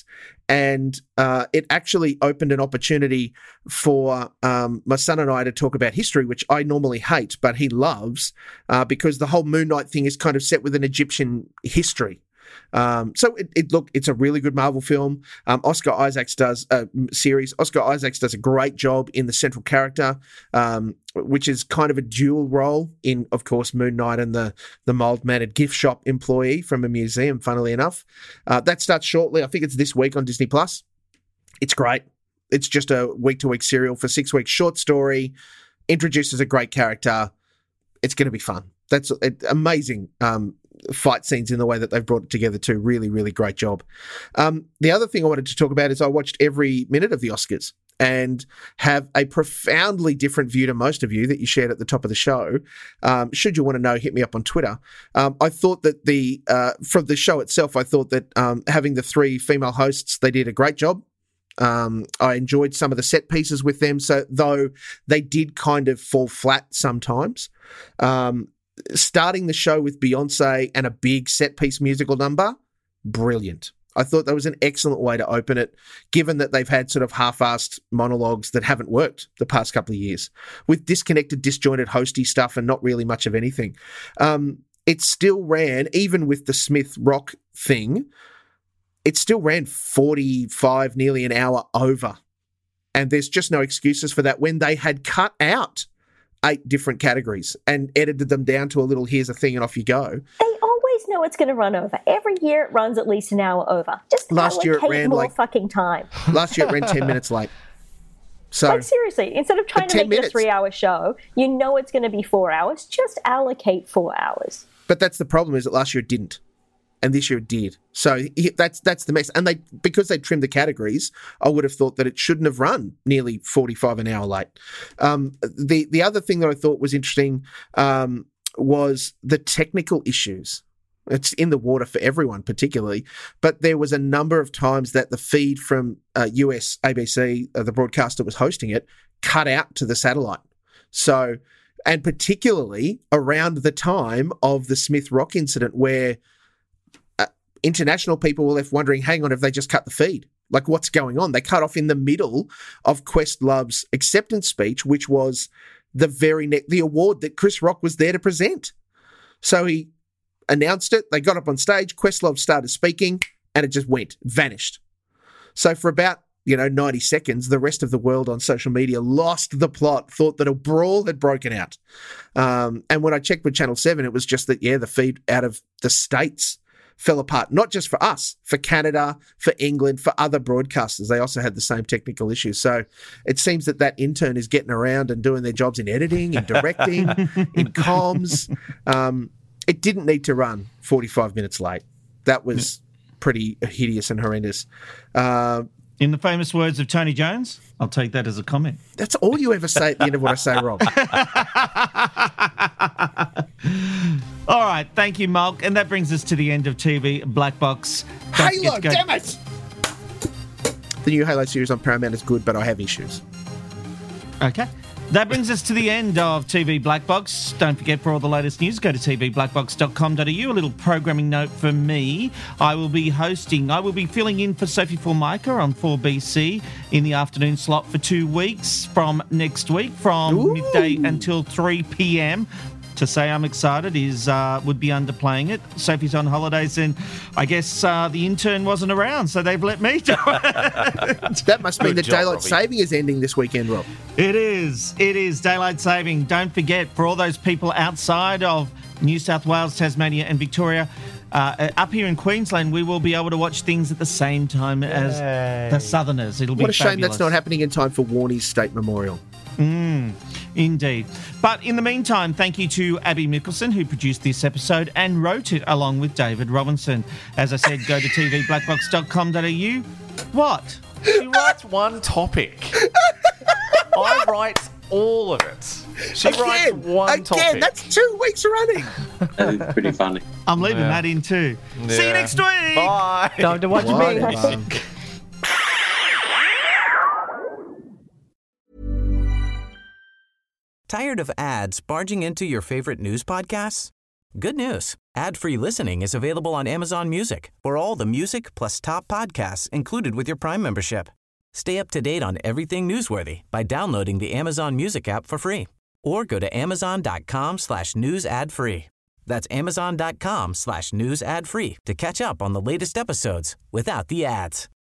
And uh, it actually opened an opportunity for um, my son and I to talk about history, which I normally hate, but he loves, uh, because the whole Moon Knight thing is kind of set with an Egyptian history. Um, so it, it look, it's a really good Marvel film. Um, Oscar Isaacs does a uh, series. Oscar Isaacs does a great job in the central character, um, which is kind of a dual role in, of course, Moon Knight and the the mild-mannered gift shop employee from a museum. Funnily enough, uh, that starts shortly. I think it's this week on Disney Plus. It's great. It's just a week-to-week serial for six weeks. Short story, introduces a great character. It's going to be fun. That's it, amazing. Um, fight scenes in the way that they've brought it together too. Really, really great job. Um, the other thing I wanted to talk about is I watched every minute of the Oscars and have a profoundly different view to most of you that you shared at the top of the show. Um, should you want to know, hit me up on Twitter. Um, I thought that the, uh, from the show itself, I thought that um, having the three female hosts, they did a great job. Um, I enjoyed some of the set pieces with them, so though they did kind of fall flat sometimes. Um, starting the show with Beyonce and a big set piece musical number, brilliant. I thought that was an excellent way to open it, given that they've had sort of half-assed monologues that haven't worked the past couple of years, with disconnected, disjointed, hosty stuff and not really much of anything. Um, it still ran, even with the Smith Rock thing, it still ran forty-five, nearly an hour over. And there's just no excuses for that when they had cut out eight different categories and edited them down to a little, here's a thing and off you go. They always know it's going to run over. Every year it runs at least an hour over. Just last year it ran more like fucking time. Last year it ran ten minutes late. So like seriously, instead of trying to make minutes. it a three-hour show, you know it's going to be four hours. Just allocate four hours. But that's the problem, is that last year it didn't. And this year it did. So that's that's the mess. And they because they trimmed the categories, I would have thought that it shouldn't have run nearly forty-five an hour late. Um, the the other thing that I thought was interesting um, was the technical issues. It's in the water for everyone, particularly. But there was a number of times that the feed from uh, U S A B C, uh, the broadcaster was hosting it, cut out to the satellite. So, and particularly around the time of the Smith Rock incident, where international people were left wondering, hang on, have they just cut the feed? Like, what's going on? They cut off in the middle of Questlove's acceptance speech, which was the very ne- the award that Chris Rock was there to present. So he announced it. They got up on stage. Questlove started speaking, and it just went, vanished. So for about, you know, ninety seconds, the rest of the world on social media lost the plot, thought that a brawl had broken out. Um, and when I checked with Channel seven, it was just that, yeah, the feed out of the States fell apart, not just for us, for Canada, for England, for other broadcasters. They also had the same technical issues. So it seems that that intern is getting around and doing their jobs in editing, in directing, in comms. Um, it didn't need to run forty-five minutes late. That was pretty hideous and horrendous. Uh, in the famous words of Tony Jones, I'll take that as a comment. That's all you ever say at the end of what I say, Rob. All right, thank you, Malk. And that brings us to the end of T V Black Box. Don't Halo, go- damn it! The new Halo series on Paramount is good, but I have issues. Okay. That brings us to the end of T V Black Box. Don't forget, for all the latest news, go to t v black box dot com dot a u. A little programming note for me. I will be hosting, I will be filling in for Sophie Formica on four B C in the afternoon slot for two weeks from next week, from Ooh. midday until three p.m. To say I'm excited is uh, would be underplaying it. Sophie's on holidays, and I guess uh, the intern wasn't around, so they've let me do it. That must mean Good that job, daylight Robbie. saving is ending this weekend, Rob. It is. It is daylight saving. Don't forget, for all those people outside of New South Wales, Tasmania, and Victoria, uh, up here in Queensland, we will be able to watch things at the same time Yay. as the Southerners. It'll be What a shame fabulous. that's not happening in time for Warnie's State Memorial. Mm, indeed. But in the meantime, thank you to Abby Mickelson, who produced this episode and wrote it along with David Robinson. As I said, go to t v black box dot com dot a u. What? She writes one topic. I write all of it. She Again, writes one again, topic. that's two weeks running. That is pretty funny. I'm leaving Yeah. that in too. See you Yeah. next week. Bye. Time to watch me. Whatever. Tired of ads barging into your favorite news podcasts? Good news. Ad-free listening is available on Amazon Music for all the music plus top podcasts included with your Prime membership. Stay up to date on everything newsworthy by downloading the Amazon Music app for free or go to amazon.com slash news ad free. That's amazon.com slash news ad free to catch up on the latest episodes without the ads.